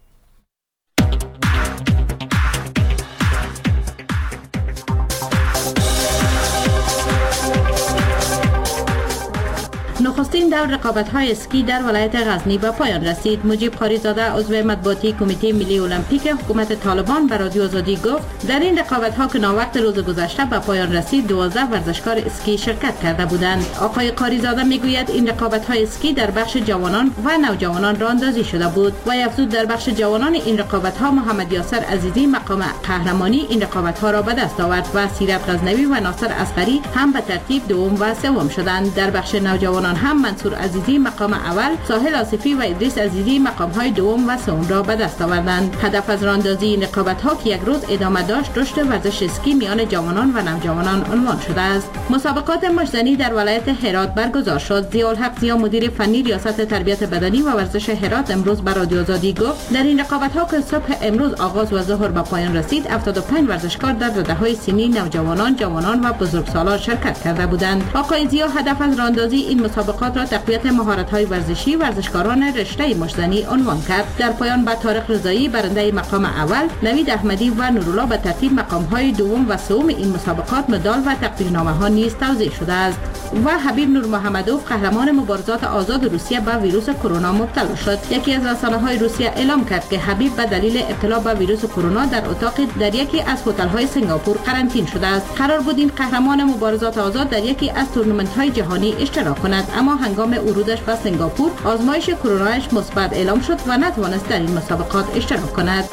[SPEAKER 6] نخستین دور رقابت‌های اسکی در ولایت غزنی به پایان رسید. مجیب قاریزاده عضو مطبوعاتی کمیته ملی المپیک حکومت طالبان به رادیو آزادی گفت در این رقابت‌ها که ناوقت روز گذشته به پایان رسید 12 ورزشکار اسکی شرکت کرده بودند. آقای قاریزاده میگوید این رقابت‌های اسکی در بخش جوانان و نوجوانان راهاندازی شده بود و افزود در بخش جوانان این رقابت‌ها محمد یاسر عزیزی مقام قهرمانی این رقابت‌ها را به دست آورد و سیرت غزنوی و ناصر اصغری هم به ترتیب دوم و سوم شدند. در بخش نوجوانان هم منصور عزیزی مقام اول، ساحل آصفی و ادریس عزیزی مقام‌های دوم و سوم را به دست آوردند. هدف از راهاندازی این رقابت‌ها که یک روز ادامه داشت رشد ورزش اسکی میان جوانان و نوجوانان عنوان شده است. مسابقات مشتزنی در ولایت هرات برگزار شد. ضیاءالحق ضیا مدیر فنی ریاست تربیت بدنی و ورزش هرات امروز به رادیو آزادی گفت در این رقابت‌ها که صبح امروز آغاز و ظهر به پایان رسید 75 ورزشکار در رده‌های سنی نوجوانان، جوانان و بزرگسالان شرکت کرده بودند. آقای ضیا هدف از راهاندازی این مسابقات را تقویت مهارت‌های ورزشی ورزشکاران رشته مشتزنی عنوان کرد. در پایان به طارق رضایی برنده مقام اول، نوید احمدی و نورالله به ترتیب مقام‌های دوم و سوم این مسابقات مدال و تقدیرنامه‌ها نیز توزیع شده است. و حبیب نور محمدوف قهرمان مبارزات آزاد روسیه به ویروس کرونا مبتلا شد. یکی از رسانه‌های روسیه اعلام کرد که حبیب به دلیل ابتلا به ویروس کرونا در اتاق در یکی از هتل‌های سنگاپور قرنطین شده است. قرار بود این قهرمان مبارزات آزاد در یکی از تورنمنت‌های جهانی اشتراک کند، اما هنگام ورودش به سنگاپور آزمایش کرونایش مثبت اعلام شد و نتوانست در این مسابقات اشتراک کند.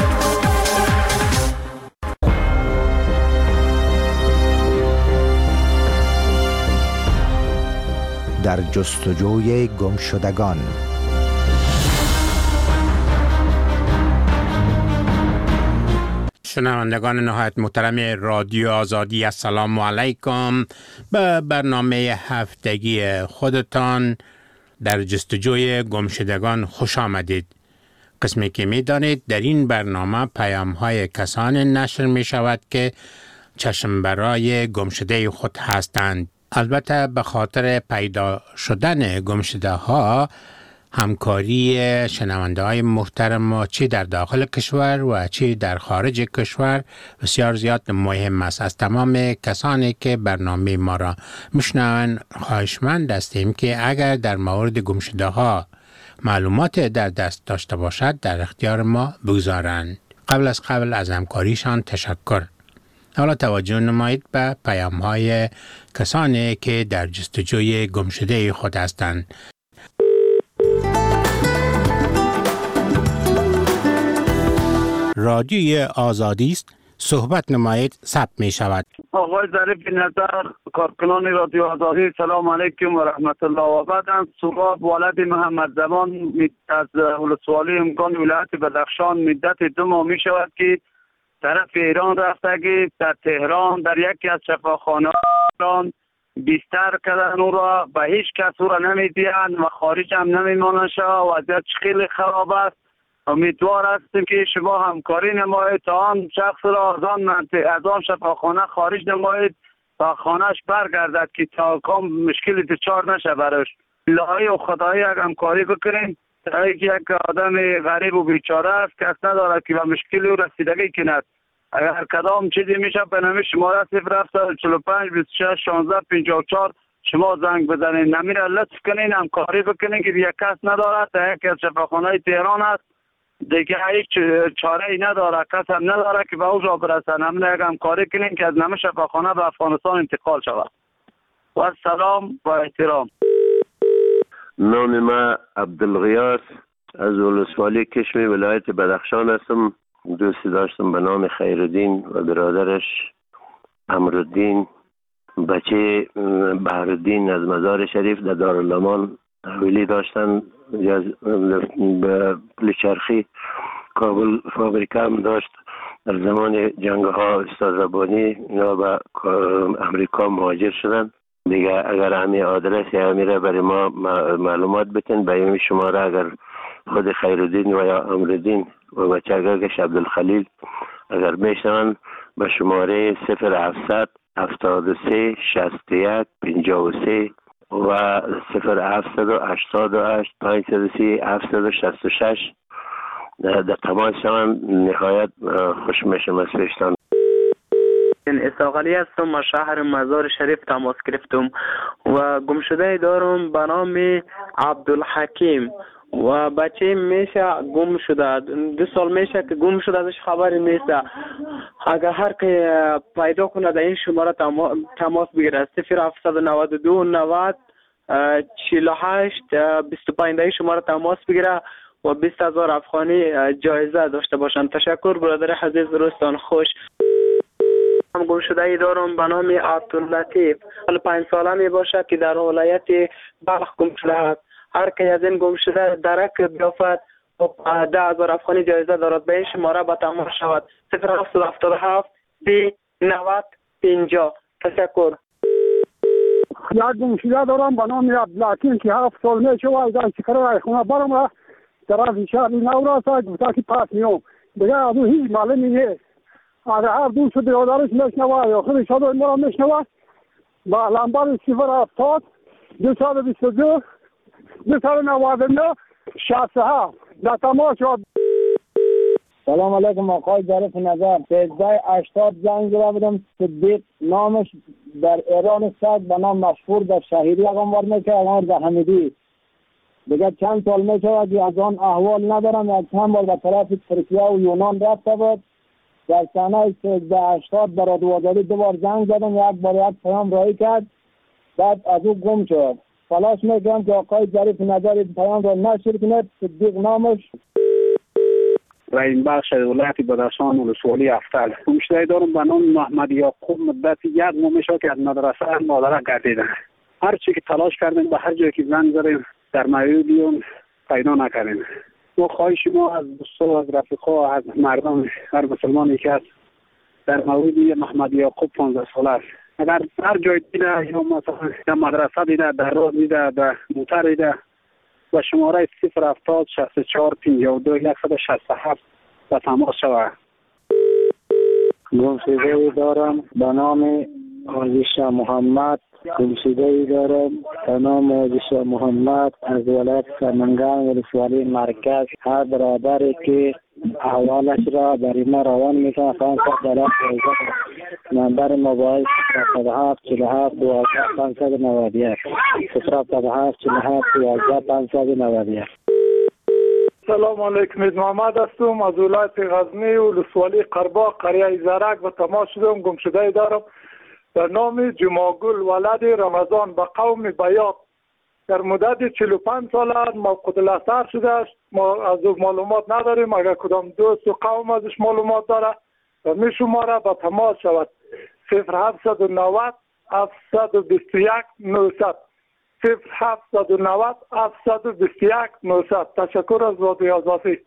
[SPEAKER 7] در جستجوی گمشدگان.
[SPEAKER 8] شنوندگان نهایت محترم رادیو آزادی، السلام علیکم. به برنامه هفتگی خودتان در جستجوی گمشدگان خوش آمدید. قسمی که می دانید در این برنامه پیام های کسان نشر می شود که چشم برای گمشده خود هستند. البته به خاطر پیدا شدن گمشده ها همکاری شنونده های محترم ما چی در داخل کشور و چی در خارج کشور بسیار زیاد مهم است. از تمام کسانی که برنامه ما را میشنوند خواهشمند هستیم که اگر در مورد گمشده ها معلومات در دست داشته باشد در اختیار ما بگذارند. قبل از همکاریشان تشکر. حالا توجه نمایید به پیام‌های کسانی که در جستجوی گمشده خود هستند. رادیوی آزادی است. صحبت نمایید ثبت می شود.
[SPEAKER 2] آقای ظریف نظر، کارکنان رادیو آزادی، سلام علیکم و رحمت الله و بعد. سراب ولد محمد زمان از ولسوالی امگان ولایت بدخشان مدت 2 ماه می شود که طرف ایران رفتگی در تهران در یکی از شفاخانه‌ها بیستر کردن او را، به هیچ کس او را نمیدیند و خارج هم نمیمانند. وضعیت خیلی خراب است. امیدوار هستیم که شما همکاری نمایید تا آن شخص را از آن شفاخانه خارج نمایید تا خانهش برگردد که تا کام مشکلی دچار نشه براش. الهی و خدایی همکاری بکنیم. یک آدم غریب و بیچاره است، کس ندارد که به مشکلی او رسیدگی کند. اگر کدام چیزی میشه به نام شماره 0745 26 16 54 شما زنگ بزنید. نمیره لطف کنین همکاری بکنین که یک کس ندارد. یکی از شفاخانه تهران است، دیگه هیچ چاره ای نداره، کس هم نداره که به اوجا برسن. همین یک همکاری کنین که از نام شفاخانه به افغانستان انتقال شود. و سلام و احترام.
[SPEAKER 9] نام ما عبدالغیاث از ولسوالی کشمی ولایت بدخشان هستم. دوستی داشتم به نام خیرالدین و برادرش امرالدین، بچه بهرالدین از مزار شریف در دارالامان تحویلی داشتن. به پلچرخی کابل فابریکه هم داشت. در زمان جنگ ها استاد ربانی اینا به امریکا مهاجر شدن. دیگه اگر همین آدرس یا همیره برای ما معلومات بتن به این شماره، اگر خود خیرالدین و یا امرالدین و بچگرگش عبدالخلیل اگر میشنن به شماره 0700 73 61 53 و 0788 530 766 در تماس شوند. نهایت خوش میشم از پیشتان.
[SPEAKER 10] اسحاق علی هستم، از شهر مزار شریف تماس گرفتم و گمشده دارم به نام عبدالحکیم و بچه میشه گم شده. 2 سال میشه که گم شده، ازش خبری نیست. اگر هر که پیدا کنه در این شماره تماس بگیره. 0792 90 48 25 در این شماره تماس بگیره و 20,000 افغانی جایزه داشته باشند. تشکر برادر عزیز، روزتان خوش. گم شده ای دارم به نام عبداللطیف، 5 ساله می باشد که در ولایت بلخ گم شده است. هر که از این گم شده درک بیافت 10,000 افغانی جایزه دارد. به این شماره به تماس شود. 0777 30 90 50. تشکر.
[SPEAKER 12] یک گم شده دارم به نام عبدالحکیم که 7 سال می شود از شکر خونه برم طرف شهر نوراس گفته که پس میام. دیگه از او هیچ معلومی نیست. اگر هر دوست برادرش میشنوه یا خودش خود ما را میشنوه با لمبر 070 222 299 67 در تماس شد.
[SPEAKER 13] سلام علیکم آقای ظریف نظر. 1380 زنگ زده بودم. صدیق نامش در ایران است، به نام مشهور در شهیری اقامت میکنه، اقامت در حمیدی. دیگه چند سال میشه که از آن احوال ندارم. یک چند بار به طرف ترکیه و یونان رفته بود. در سنه 1380 در رادیو آزادی 2 بار زنگ زدم، یک بار یک پیام رایی کرد، بعد از او گم شد. تلاش میکنم که آقای ظریف نظر پیام را نشر کنه. صدیق نامش.
[SPEAKER 14] رئیس بخش ولایت بدخشان ولسوالی افتل. گمشده دارم به نام محمد یعقوب. مدت 1 ماه میشه که از مدرسه مادره گردیدن. هر چی که تلاش کردیم به هر جایی که زنگ زدیم در مویدیون پیدا نکردیم. ما خواهش ما از دوستان، از رفیقا، از مردم هر مسلمانی که است در مویدی محمد یعقوب 15 ساله است. اگر هر جای دیده یا مثلا در مدرسه دیده، در راه دیده، در موتر دیده و شماره 070 64 52 167 به تماس شود.
[SPEAKER 13] گمشده دارم به نام آزیش محمد. گمشده دارم به نام آزیش محمد از ولایت سمنگان ولسوالی مرکز. هر برادری که احوالش را برای ما روان میکنه خواهد در نمبر موبایل 07 47 12 591 07 47 12 591.
[SPEAKER 11] سلام علیکم، محمد هستم از ولایت غزنی ولسوالی قرباق قریه زرک و تماس شدم. گمشده دارم به نام جماگل ولد رمضان به قوم بیاق. در مدت 45 سال موقوت الاثر شده است. ما از او معلومات نداریم. اگر کدام دوست و قوم ازش معلومات داره و می شماره به تماس شود 0790 721 900 0790 721 900. تشکر از رادیو آزادی.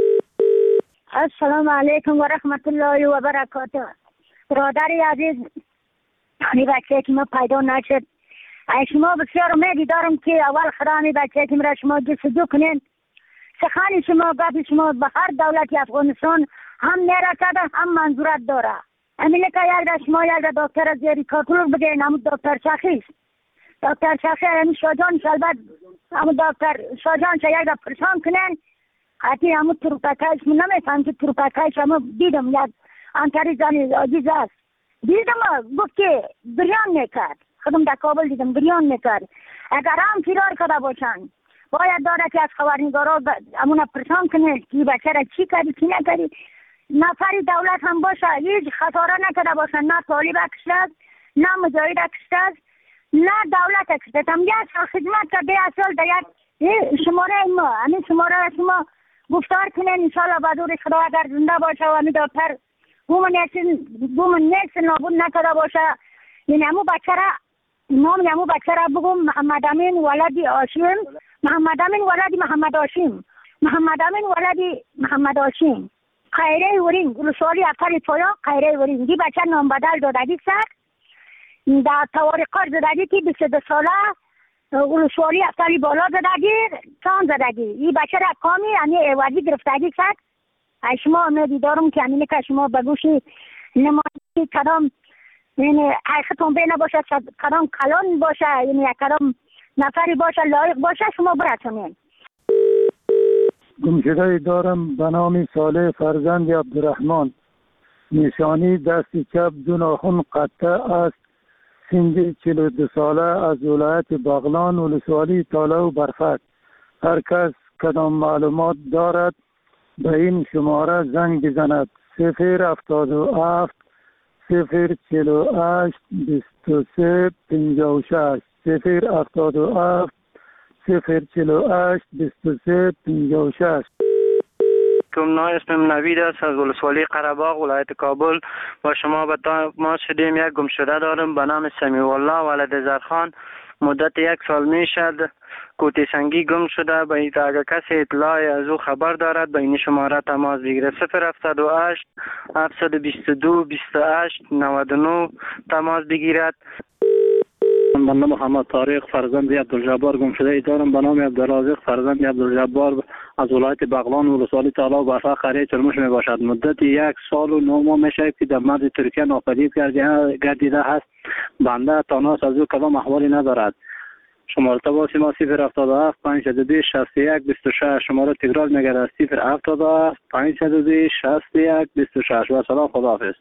[SPEAKER 16] السلام علیکم و رحمت الله و برکاته. برادری عزیز، این بچه که ما پیدا نشد، شما بسیار امیدی دارم که اول خدا می بچه که مرا شما جستجو کنین. سخن شما گفت شما به هر دولت افغانستان هم نرسده هم منظورت داره. امینه که یک شما یک دکتر از زیری کاتولوگ بگین، همون دکتر شخیص دکتر شخصی همین شاجان شلبت همون دکتر شاجان چه یک پرسان کنن. حتی همون تروپکایش من نمیفهم که تروپکایش همون دیدم یک انتری زنی عزیز است. دیدم گفت که بریان میکرد. خودم در کابل دیدم بریان میکرد. اگر هم فرار کرده باشن باید داره که از خبرنگارا همون پرسان کنه که بچه را چی کردی چی نکردی. نفری دولت هم باشه هیچ خطاره نکرده باشن، نه طالب اکشتد نه مجاهد اکشتد نه دولت اکشتد. هم یک سال خدمت کرده اصل در یک شماره ما همین شماره را شما گفتار کنین انشاءالله بدور خدا اگر زنده باشه و همین دکتر بومن نیست نابود نکرده باشه. یعنی همون بچه را نام همون بچه را بگم محمد امین ولدی هاشم، محمد امین ولدی محمد هاشم، محمد امین ولدی محمد هاشم، خیره ورین ولسوالی افتر پایا خیره ورین. دی بچه نام بدل دادگی سر در توارقار زدگی که 22 ساله ولسوالی افتری بالا زدگی چان زدگی. این بچه را کامی یعنی ایوازی گرفتگی سر. شما امیدی دارم که همینه که شما بگوشی نمایی کدام یعنی حقیقتون بینه باشه، کدام کلان باشه، یعنی کدام نفری باشه لایق باشه شما براتونین.
[SPEAKER 11] گمشده دارم به نام صالح فرزند عبدالرحمن. نشانی دست چپ دو ناخن قطع است. سن 42 ساله از ولایت بغلان ولسوالی تاله و برفک. هر کس کدام معلومات دارد به این شماره زنگ بزند 077 048 23 56 077 048 23 56.
[SPEAKER 10] اسمم نوید است از ولسوالی قره‌باغ ولایت کابل. با شما به تماس شدیم. یک گمشده دارم به نام سمیع الله ولد زرخان. مدت 1 سال می شد کوتی سنگی گم شده. به اگر کسی اطلاع از او خبر دارد به این شماره تماس بگیره 078 722 28 99 تماس بگیرد.
[SPEAKER 14] من محمد طارق فرزند عبدالجبار گمشده دارم به نام عبدالرازق فرزند عبدالجبار از ولایت بغلان ولسوالی تالا و برفق قریه چرموش می باشد. مدت 1 سال و 9 ماه می شود که در مرز ترکیه ناپدید گردیده است. بنده تاناس از او کدام احوالی ندارد. شماره تماس ما 077 502 61 26. شماره تکرار میگرد 077 502 61 26. و سلام، خداحافظ.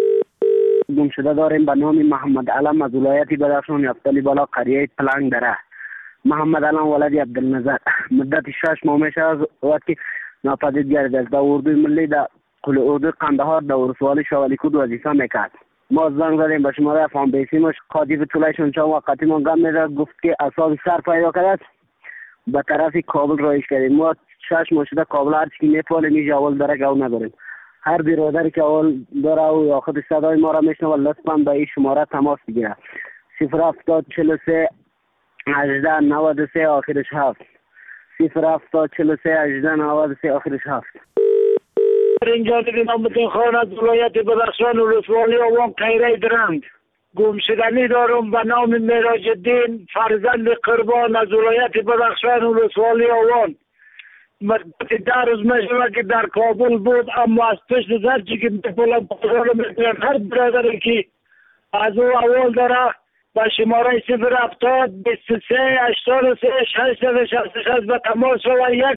[SPEAKER 18] گمشده داریم به نام محمد علم از ولایت بدخشان یفتلی بالا قریه پلنگ دره. محمد علم ولدی عبدالنظر. مدت 6 ماه میشه از وقت که ناپدید گردیده است. در اردوی ملی در اردوی قندهار در ولسوالی شوالیکود وظیفه میکرد. ما زنگ زدیم به شماره افغان بیسیمش قاضی به طولشون چند وقتی ما گم میده گفت که اصاب سر پیدا کرد به طرف کابل رایش کردیم. ما 6 ماه شده کابل هرچی که میپاله میشه اول داره که او نداریم. هر برادری که اول داره او آخر صدای ما را میشنه و لطفا به این شماره تماس بگیره 070 43 18 93 آخرش 7 070 43 18 93 آخرش 7.
[SPEAKER 11] اینجا دیدیم امتون خان از ولایت بدخشان ولسوالی آوان خیره درند. گمشدنی دارم به نام معراج الدین فرزند قربان از ولایت بدخشان ولسوالی آوان. مدت 10 روز میشه که در کابل بود، اما از پشت زرچی که میپولم پاسال میکنم هر برادری که از او اول داره به شماره 070 23 83 666 به تماس و یک.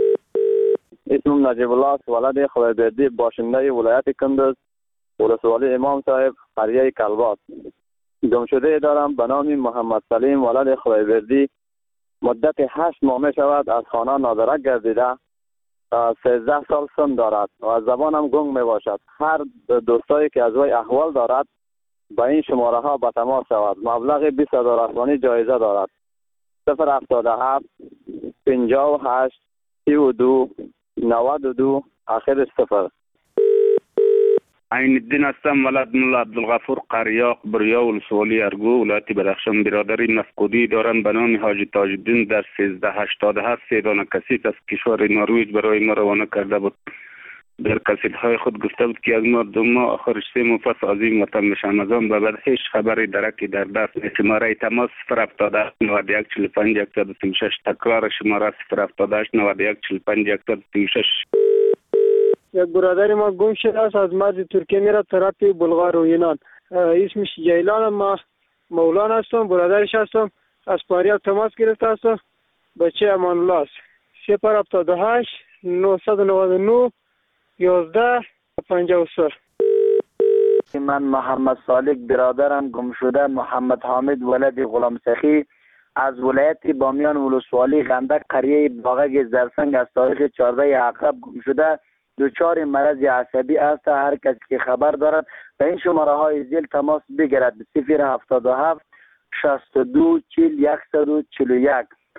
[SPEAKER 19] اسمم نجیب الله است، ولد خدایبردی، باشنده ولایت کندز ولسوالی امام صاحب قریه کلبات. گمشده دارم به نام محمد سلیم ولد خدایبردی. مدت 8 ماه می شود از خانه نادرک گردیده. 13 سال سن دارد و زبان هم گنگ می باشد. هر دوستایی که از وی احوال دارد به این شماره ها به تماس شود. مبلغ 20,000 افغانی جایزه دارد. 077 58 32 92 آخر 0.
[SPEAKER 3] عین الدین هستم. ولد ملا عبدالغفور قریاق بریا ولسوالی ارگو ولایت بدخشان. برادری مفقودی دارند به نام حاجی تاج الدین در 1387 3 دانه کسیت از کشور نروژ برای ما روانه کرده بود. در کسیت‌های خود گفته بود که از ما 2 ماه آخر 3 ماه پس از این وطن بشم از آن به بعد هیچ خبری درکی در دست نیست. شماره تماس 078 91 45 136 تکرار شماره 078 91 45 136.
[SPEAKER 5] یک برادر ما گم شده است. از مرز ترکیه میره طرف بلغار و یونان. اسمش جیلان. ما مولانا هستم، برادرش هستم. از پاریاب تماس گرفته هستم. بچه امان الله است. 078 999 11 53.
[SPEAKER 17] من محمد صالح برادرم گم شده محمد حامد ولد غلام سخی از ولایت بامیان ولسوالی غندق قریه باغک زرسنگ از تاریخ 14 عقرب گم شده. دچار مرض عصبی است. هر کسی که خبر دارد به این شماره های زیل تماس بگیرد. 077 62 40 141.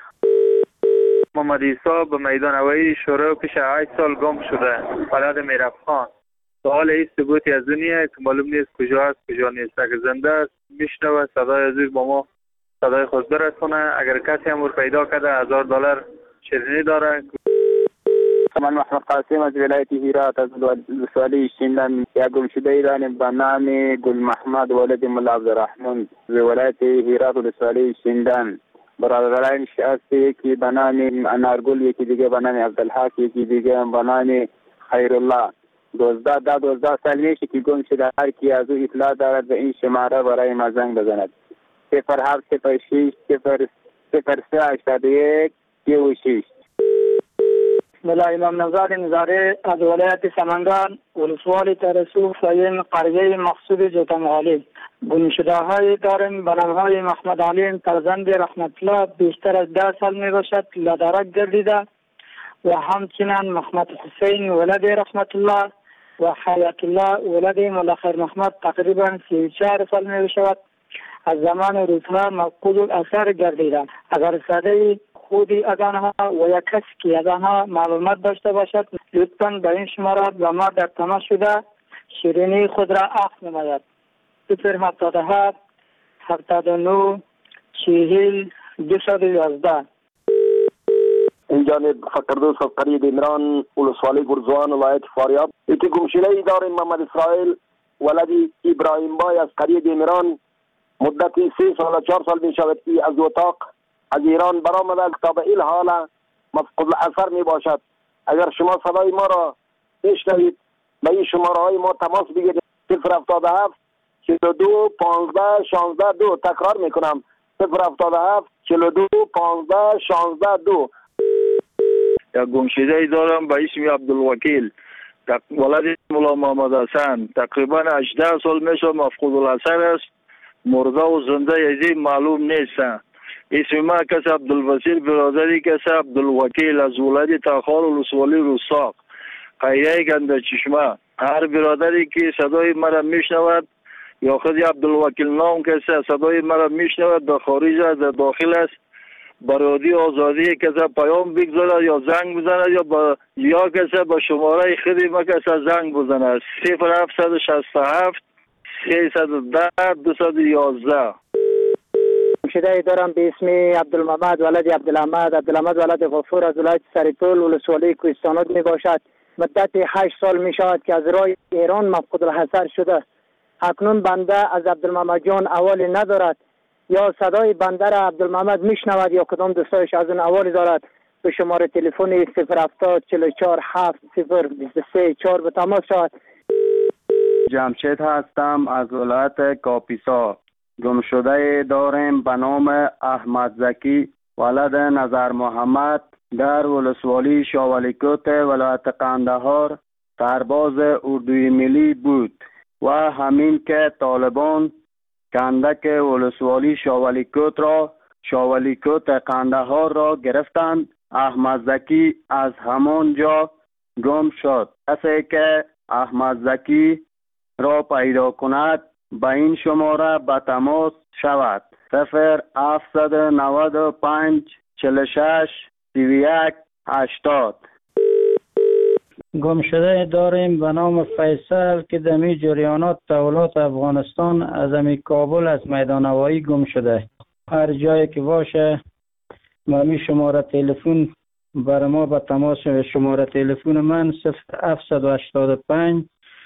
[SPEAKER 20] محمد عیسی به میدان هوایی شروع پیش 8 سال گم شده. بلد میرفخان. سوال این ثبوتی از دنیا که معلوم نیست کجا است کجا نیست. اگر زنده است میشنوه صدای عزیز با ما صدای خود برسونه. اگر کسی هم پیدا کرده $1000 شیرینی داره.
[SPEAKER 17] من محمد قاسم از ولایت هرات از ولسوالی شینلند. یک گم شده ایرانی به نام گل محمد ولد ملا عبدالرحمن از ولایت هرات ولسوالی شینلند. برادرانش هست. یکی به نام انارگل، یکی دیگه به نام عبدالحق، یکی دیگه به نام خیرالله. 12 سال میشه که گم شده. هر کی از او اطلاع دارد به این شماره برای ما زنگ بزند. 0706 0381 36.
[SPEAKER 21] ملا امام نژاد نظاره از ولایت سمنگان ولسوالی ترسو فیم قریه مقصود جوتنغالی. گم شده های داریم به نامهای محمد علیم فرزند رحمت الله بیشتر از 10 سال می باشد لدرک گردیده و همچنین محمد حسین ولد رحمت الله و حیات الله ولد ملا خیر محمد تقریبا 34 سال می باشد. از زمان روزها مفقود الاثر گردیده. اگر صدای خودی از آنها و یک کسی که از آنها معلومات داشته باشد لطفاً به این شماره با ما در تماس شده شیرینی خود را اخذ نماید. 077 79 40 211.
[SPEAKER 23] این جانب فقردوس از قریه دیمران ولسوالی گرزوان ولایت فاریاب. یکی گمشده ای داریم محمد اسرائیل ولد ابراهیم بای از قریه دیمران. مدتی 3 سال 4 سال می شود که از اتاق از ایران برآمده تا به این حال مفقود الاثر می باشد. اگر شما صدای ما را بشنوید به این شماره های ما تماس بگیرید. 077 42 15 16 2. تکرار می کنم 077 42 15 16 2.
[SPEAKER 20] یک گمشده ای دارم به اسم عبدالوکیل ولد مولا محمد حسن. تقریبا 18 سال میشه مفقود الاثر است. مرده و زنده ازی معلوم نیست. اسم ما کس عبدالبصیر برادری کس عبدالوکیل از ولایت تاخار ولسوالی رستاق قریه گنده چشمه. هر برادری که صدای مرا میشنود یا خود عبدالوکیل نام کسی صدای مرا میشنود در خارج است در داخل است برادی آزادی کسی پیام بگذارد یا زنگ بزند یا کسی به شماره خودی ما کسی زنگ بزند. 0767 310 211.
[SPEAKER 21] شده دارم به اسم عبدالمحمد ولد عبدالحمد ولد غفور از ولایت سریپول ولسوالی کوهستانات می باشد. مدت 8 سال می شود که از راه ایران مفقود الحصر شده. اکنون بنده از عبدالمحمد جان اوالی ندارد. یا صدای بنده را عبدالمحمد می شنود یا کدام دوستایش از اون اوالی دارد. به شماره تلفن 070 44 7 023 4 به تماس شود.
[SPEAKER 27] جمشید هستم از ولایت کاپیسا. گم شده داریم به نام احمد زکی ولد نظر محمد در ولسوالی شاولیکوت ولایت قندهار سرباز اردوی ملی بود و همین که طالبان کندک ولسوالی شاولیکوت قندهار را گرفتند. احمد زکی از همان جا گم شد. کسی که احمد زکی را پیدا کند به این شماره به تماس شود: 0795 46 31 80.
[SPEAKER 1] گم شده داریم به نام فیصل که دمی جریانات تحولات افغانستان از امی کابل از میدان هوایی گم شده. هر جایی که باشه می شماره تلفن برای ما به تماس. شماره تلفن من 0785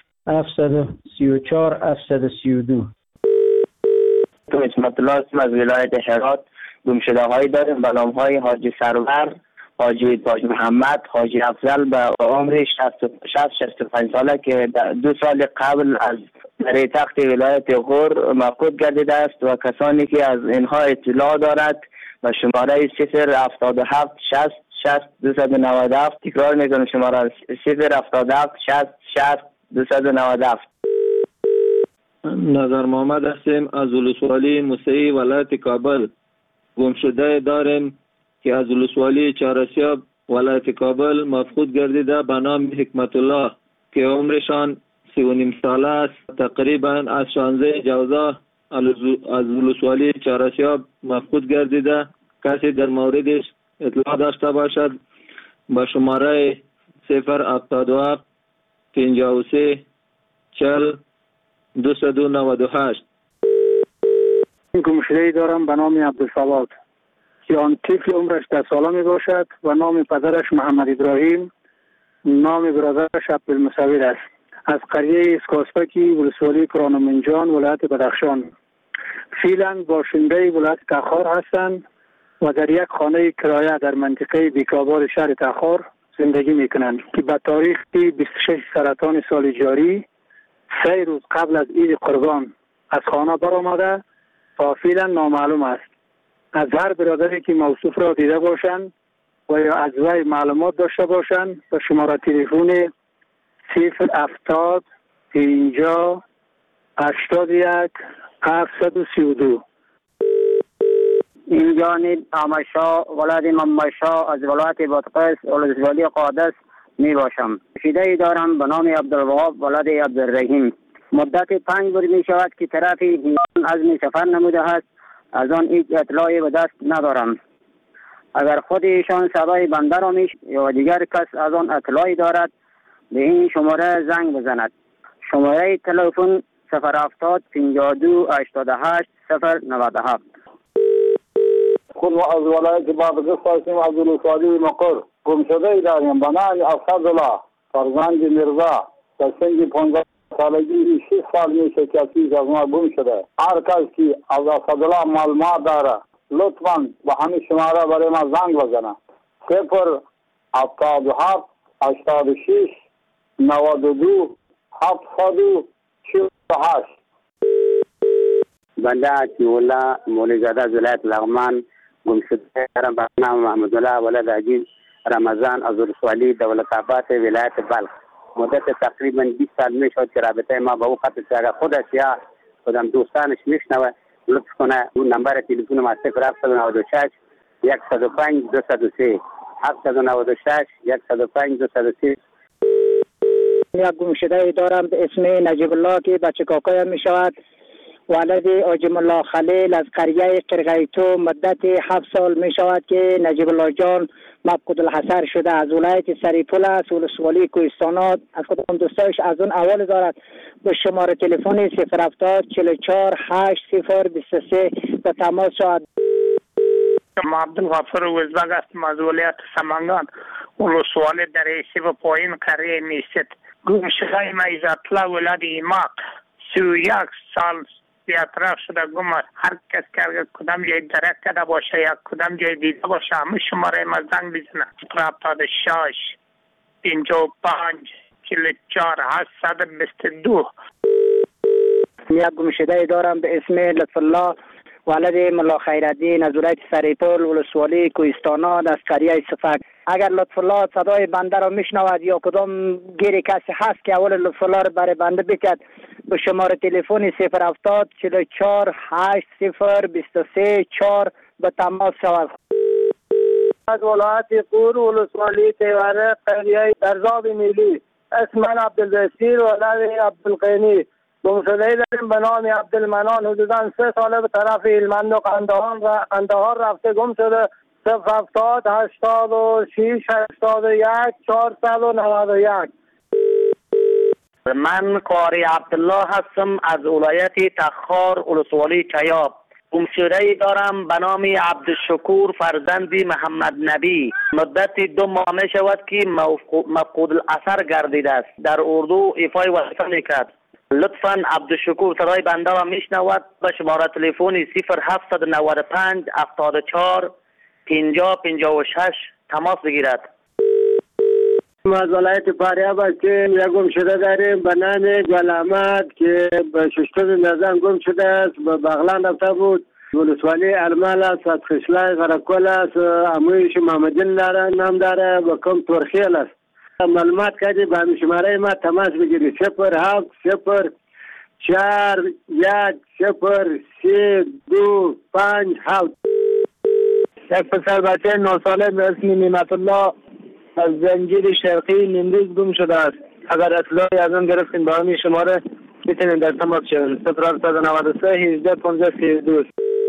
[SPEAKER 1] 734 732.
[SPEAKER 4] تو اسمت الله هستم از ولایت هرات. گم شده هایی داریم به نام های حاجی سرور، حاجی تاج محمد، حاجی افضل به عمر 65 ساله که 2 سال قبل از در تخت ولایت غور مفقود گردیده است و کسانی که از اینها اطلاع دارد به شماره 077 60 60 297. تکرار میکنم شماره 077 60 60 297.
[SPEAKER 15] نظر محمد هستیم از ولسوالی موسعی ولایت کابل. گم شده داریم که از ولسوالی چهارسیاب ولایت کابل مفقود گردیده به نام حکمت الله که عمرشان 39 ساله است. تقریبا از 16 جوزا از ولسوالی چهارسیاب مفقود گردیده. کسی در موردش اطلاع داشته باشد با شماره 077 53 40 298.
[SPEAKER 14] گم شده دارم به نام عبدالصواد که آن طفل عمرش 10 ساله می باشد و نام پدرش محمد ابراهیم، نام برادرش عبدالمصور است. از قریه اسکاسپکی ولسوالی کرانمنجان ولایت بدخشان. فعلا باشنده ولایت تخار هستند و در یک خانه کرایه در منطقه بیکاباد شهر تخار زندگی می کنند که به تاریخ 26 سرطان سال جاری 3 روز قبل از عید قربان از خانه برآمده و فعلا نامعلوم است. از هر برادری که موصوف را دیده باشند و یا از وی معلومات داشته باشند به شماره تلفن 070 50 81 732.
[SPEAKER 22] این جانب آمشا ولد ممشا از ولایت بادغیس ولسوالی قادس می باشم. شیده دارم به نام عبدالوهاب ولد عبدالرحیم. مدت 5 روز می شود که طرف هیران عزم سفر نموده است. از آن هیچ اطلاعی به دست ندارم. اگر خود ایشان صدای بنده را یا دیگر کس از آن اطلاعی دارد به این شماره زنگ بزند. شماره تلفن 070 52 88 097.
[SPEAKER 23] خود از ولایت بادغیس هستیم از ولسوالی مقر. گم شده داریم به نام اسدالله فرزند میرزا در سن 15 سالگی 6 سال میشه که از ما گم شده. هر کس که از اسدالله معلومات داره لطفاً به همین شماره برای ما زنگ بزنه. 077 86 92 748.
[SPEAKER 22] بنده عطی‌الله مولیزاده از ولایت لغمان گم شده دارم به نام محمد الله ولد عجیز رمضان از ولسوالی دولت‌آباد ولایت بلخ. مدت تقریبا 20 سال میشد که رابطه ما با او قطع شد. اگر خودش یا خودم دوستانش میشنوه لطف کنه اون نمبر تلفن ما 0796 105 203 796 105 203.
[SPEAKER 21] یک گم شده دارم به اسم نجیب الله که بچه کاکایم می شود. ولد آجم الله خلیل از قریه قرغیتو. مدت 7 سال می شود که نجیب الله جان مفقود الحصر شده. از ولایت سریپول است ولسوالی کوهستانات. از خودم دوستایش از اون اول دارد به شماره تلفن 070 44 80 23 به تماس شد.
[SPEAKER 24] عبدالغفور وزبگ هستم از ولایت سمنگان ولسوالی دریسی و پایین قریه میست. گم شده ما عزت‌الله ولد ایماق 31 سال بی‌اطراف شده گم است. هر کس که کدام جای درک کرده باشه یا کدام جای دیده باشه همه شماره ما زنگ بزنه. 76 55 44 822.
[SPEAKER 21] یک گم شده دارم به اسم لطف الله ولد ملا خیرالدین از ولایت سریپول ولسوالی کوهستانات از قریه صفک. اگر لطف الله صدای بنده را میشنود یا کدام گیری کسی هست که اول لطف الله را برای بنده بکرد به شماره تلفن 070 44 80 23 4 به تماس شود. از ولایت قور ولسوالی تیوره قریه درزاب میلی. اسم من عبدالبصیر ولد عبدالقینی. گمشده‌ای داریم به نام عبدالمنان. حدوداً 3 ساله به طرف هلمند و قندهار رفته گم شده. 070 86 81 491.
[SPEAKER 2] من قاری عبدالله هستم از ولایت تخار ولسوالی چیاب. گمشده‌ای دارم به نام عبدالشکور فرزند محمد نبی. مدت 2 ماه می شود که مفقود الاثر گردیده است. در اردو ایفای وظیفه میکرد. لطفاً عبدالشکور صدای بنده را میشنود. به شماره تلفن 0795 74 50 56 تماس بگیرد.
[SPEAKER 6] از ولایت فاریاب هستیم. یک گمشده داریم به نام گل احمد که به 6 نظام گم شده است. به بغلان رفته بود. ولسوالی ارمل است. از خشلای غرقل است. امویش محمدین نام داره. به کم ترخیل است. معلومات کردی به همین شماره ما تماس بگیری. 07 0 4 1 0 3 2 5 7.
[SPEAKER 21] یک پسر بچه 9 ساله به اسم نعمت الله از زنجیر شرقی نیمروز گم شده است. اگر اطلاعی از آن گرفتین با همین شماره میتونین در تماس شوید. 0793 18 15 32.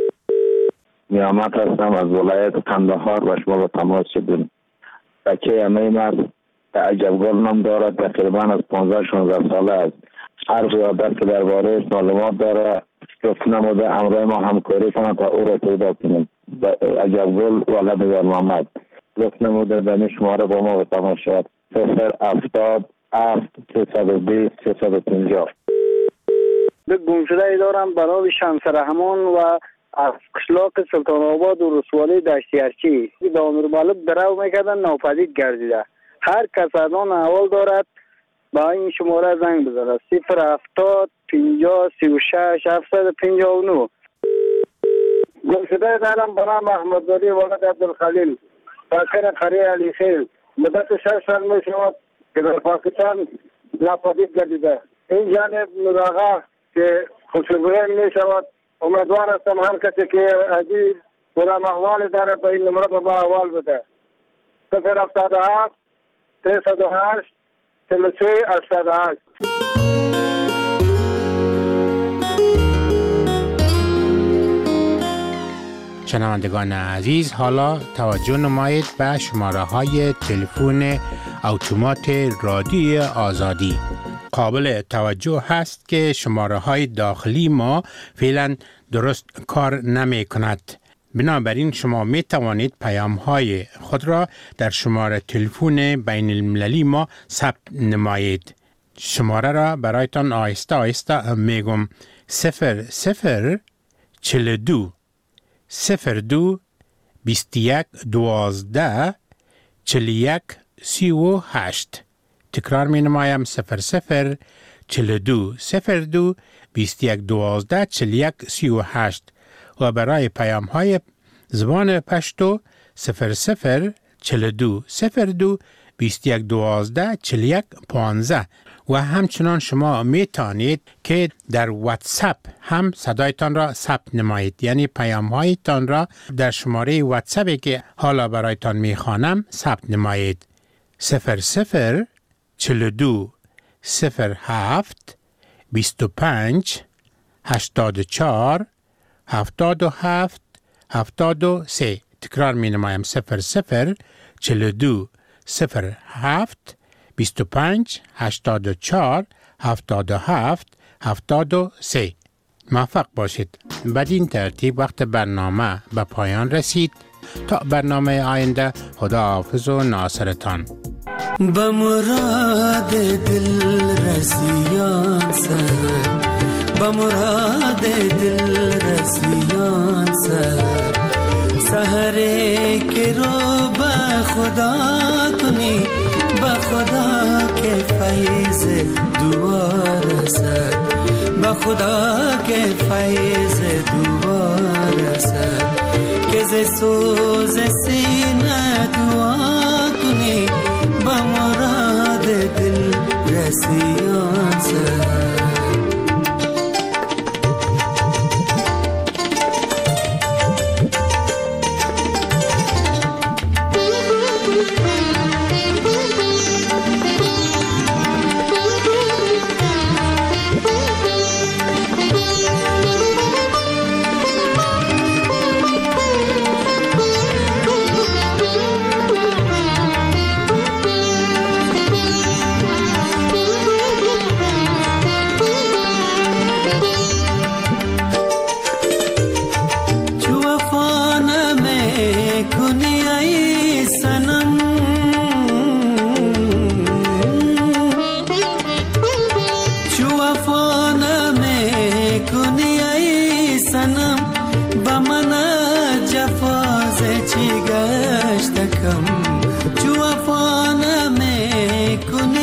[SPEAKER 7] نیامت هستم از ولایت قندهار و شما با تماس شدیم. بچه امیم است. عجبگل نام دارد. تقریبا از 15-16 ساله است. هر قیادت که درباره معلومات داره گفت نموده امرای ما همکاری کنند تا او را پیدا کنیم. عجبگل ولد در محمد گفت نموده به شماره با ما تماس شد. 070 320 350.
[SPEAKER 21] گمشده‌ای دارم برای شمس رحمان و از قشلاق سلطان آباد و رسوالی دشتی ارچی. به امیر مالک درو میکردن ناپدید گردیده. هر کس از آن احوال دارد با این شماره زنگ بزنه. 070 50 36 759. گمشده دارم به نام احمدزاده ولد عبدالخلیل ساکن قریه علی خیل. مدت 6 سال می شود که در پاکستان ناپدید گردیده. این جانب نوراغا که خوشبوین می شود. امیدوار هستم هر کسی که عزیز کدام احوال داره به این نمره با احوال بده. 077 308 33 88.
[SPEAKER 8] شنوندگان عزیز، حالا توجه نمایید به شماره های تلفن اتومات رادیوی آزادی. قابل توجه هست که شماره های داخلی ما فعلا درست کار نمی کند. بنابراین شما می توانید پیام های خود را در شماره تلفن بین المللی ما ثبت نمایید. شماره را برایتان آهسته آهسته میگم. 0042 02 21 12 41 38. تکرار می نمایم. 0042 02 21 12 41 38. و برای پیام های زبان پشتو 0042 02 21 12 41 15. و همچنان شما می توانید که در واتساپ هم صدایتان را ثبت نمایید، یعنی پیام هایتان را در شماره واتساپی که حالا برایتان می خوانم ثبت نمایید. 0042 07 25 84 77 73. تکرار می نمایم. 0042 07 25 84 77 73. موفق باشید. بدین ترتیب وقت برنامه به پایان رسید. تا برنامه آینده، خداحافظ و ناصرتان.
[SPEAKER 9] به مراد دل رسیان سر، به مراد دل رسیان سر، سحره که رو به خدا کنی، به خدا که فیض دوار سر، به خدا که فیض دوار سر، که ز سوز سینه دعا کنی، به مراد دل رسیان سر. نمیکنی ای سنم با من جفاز چی گشت کم چو وفا نمیکنی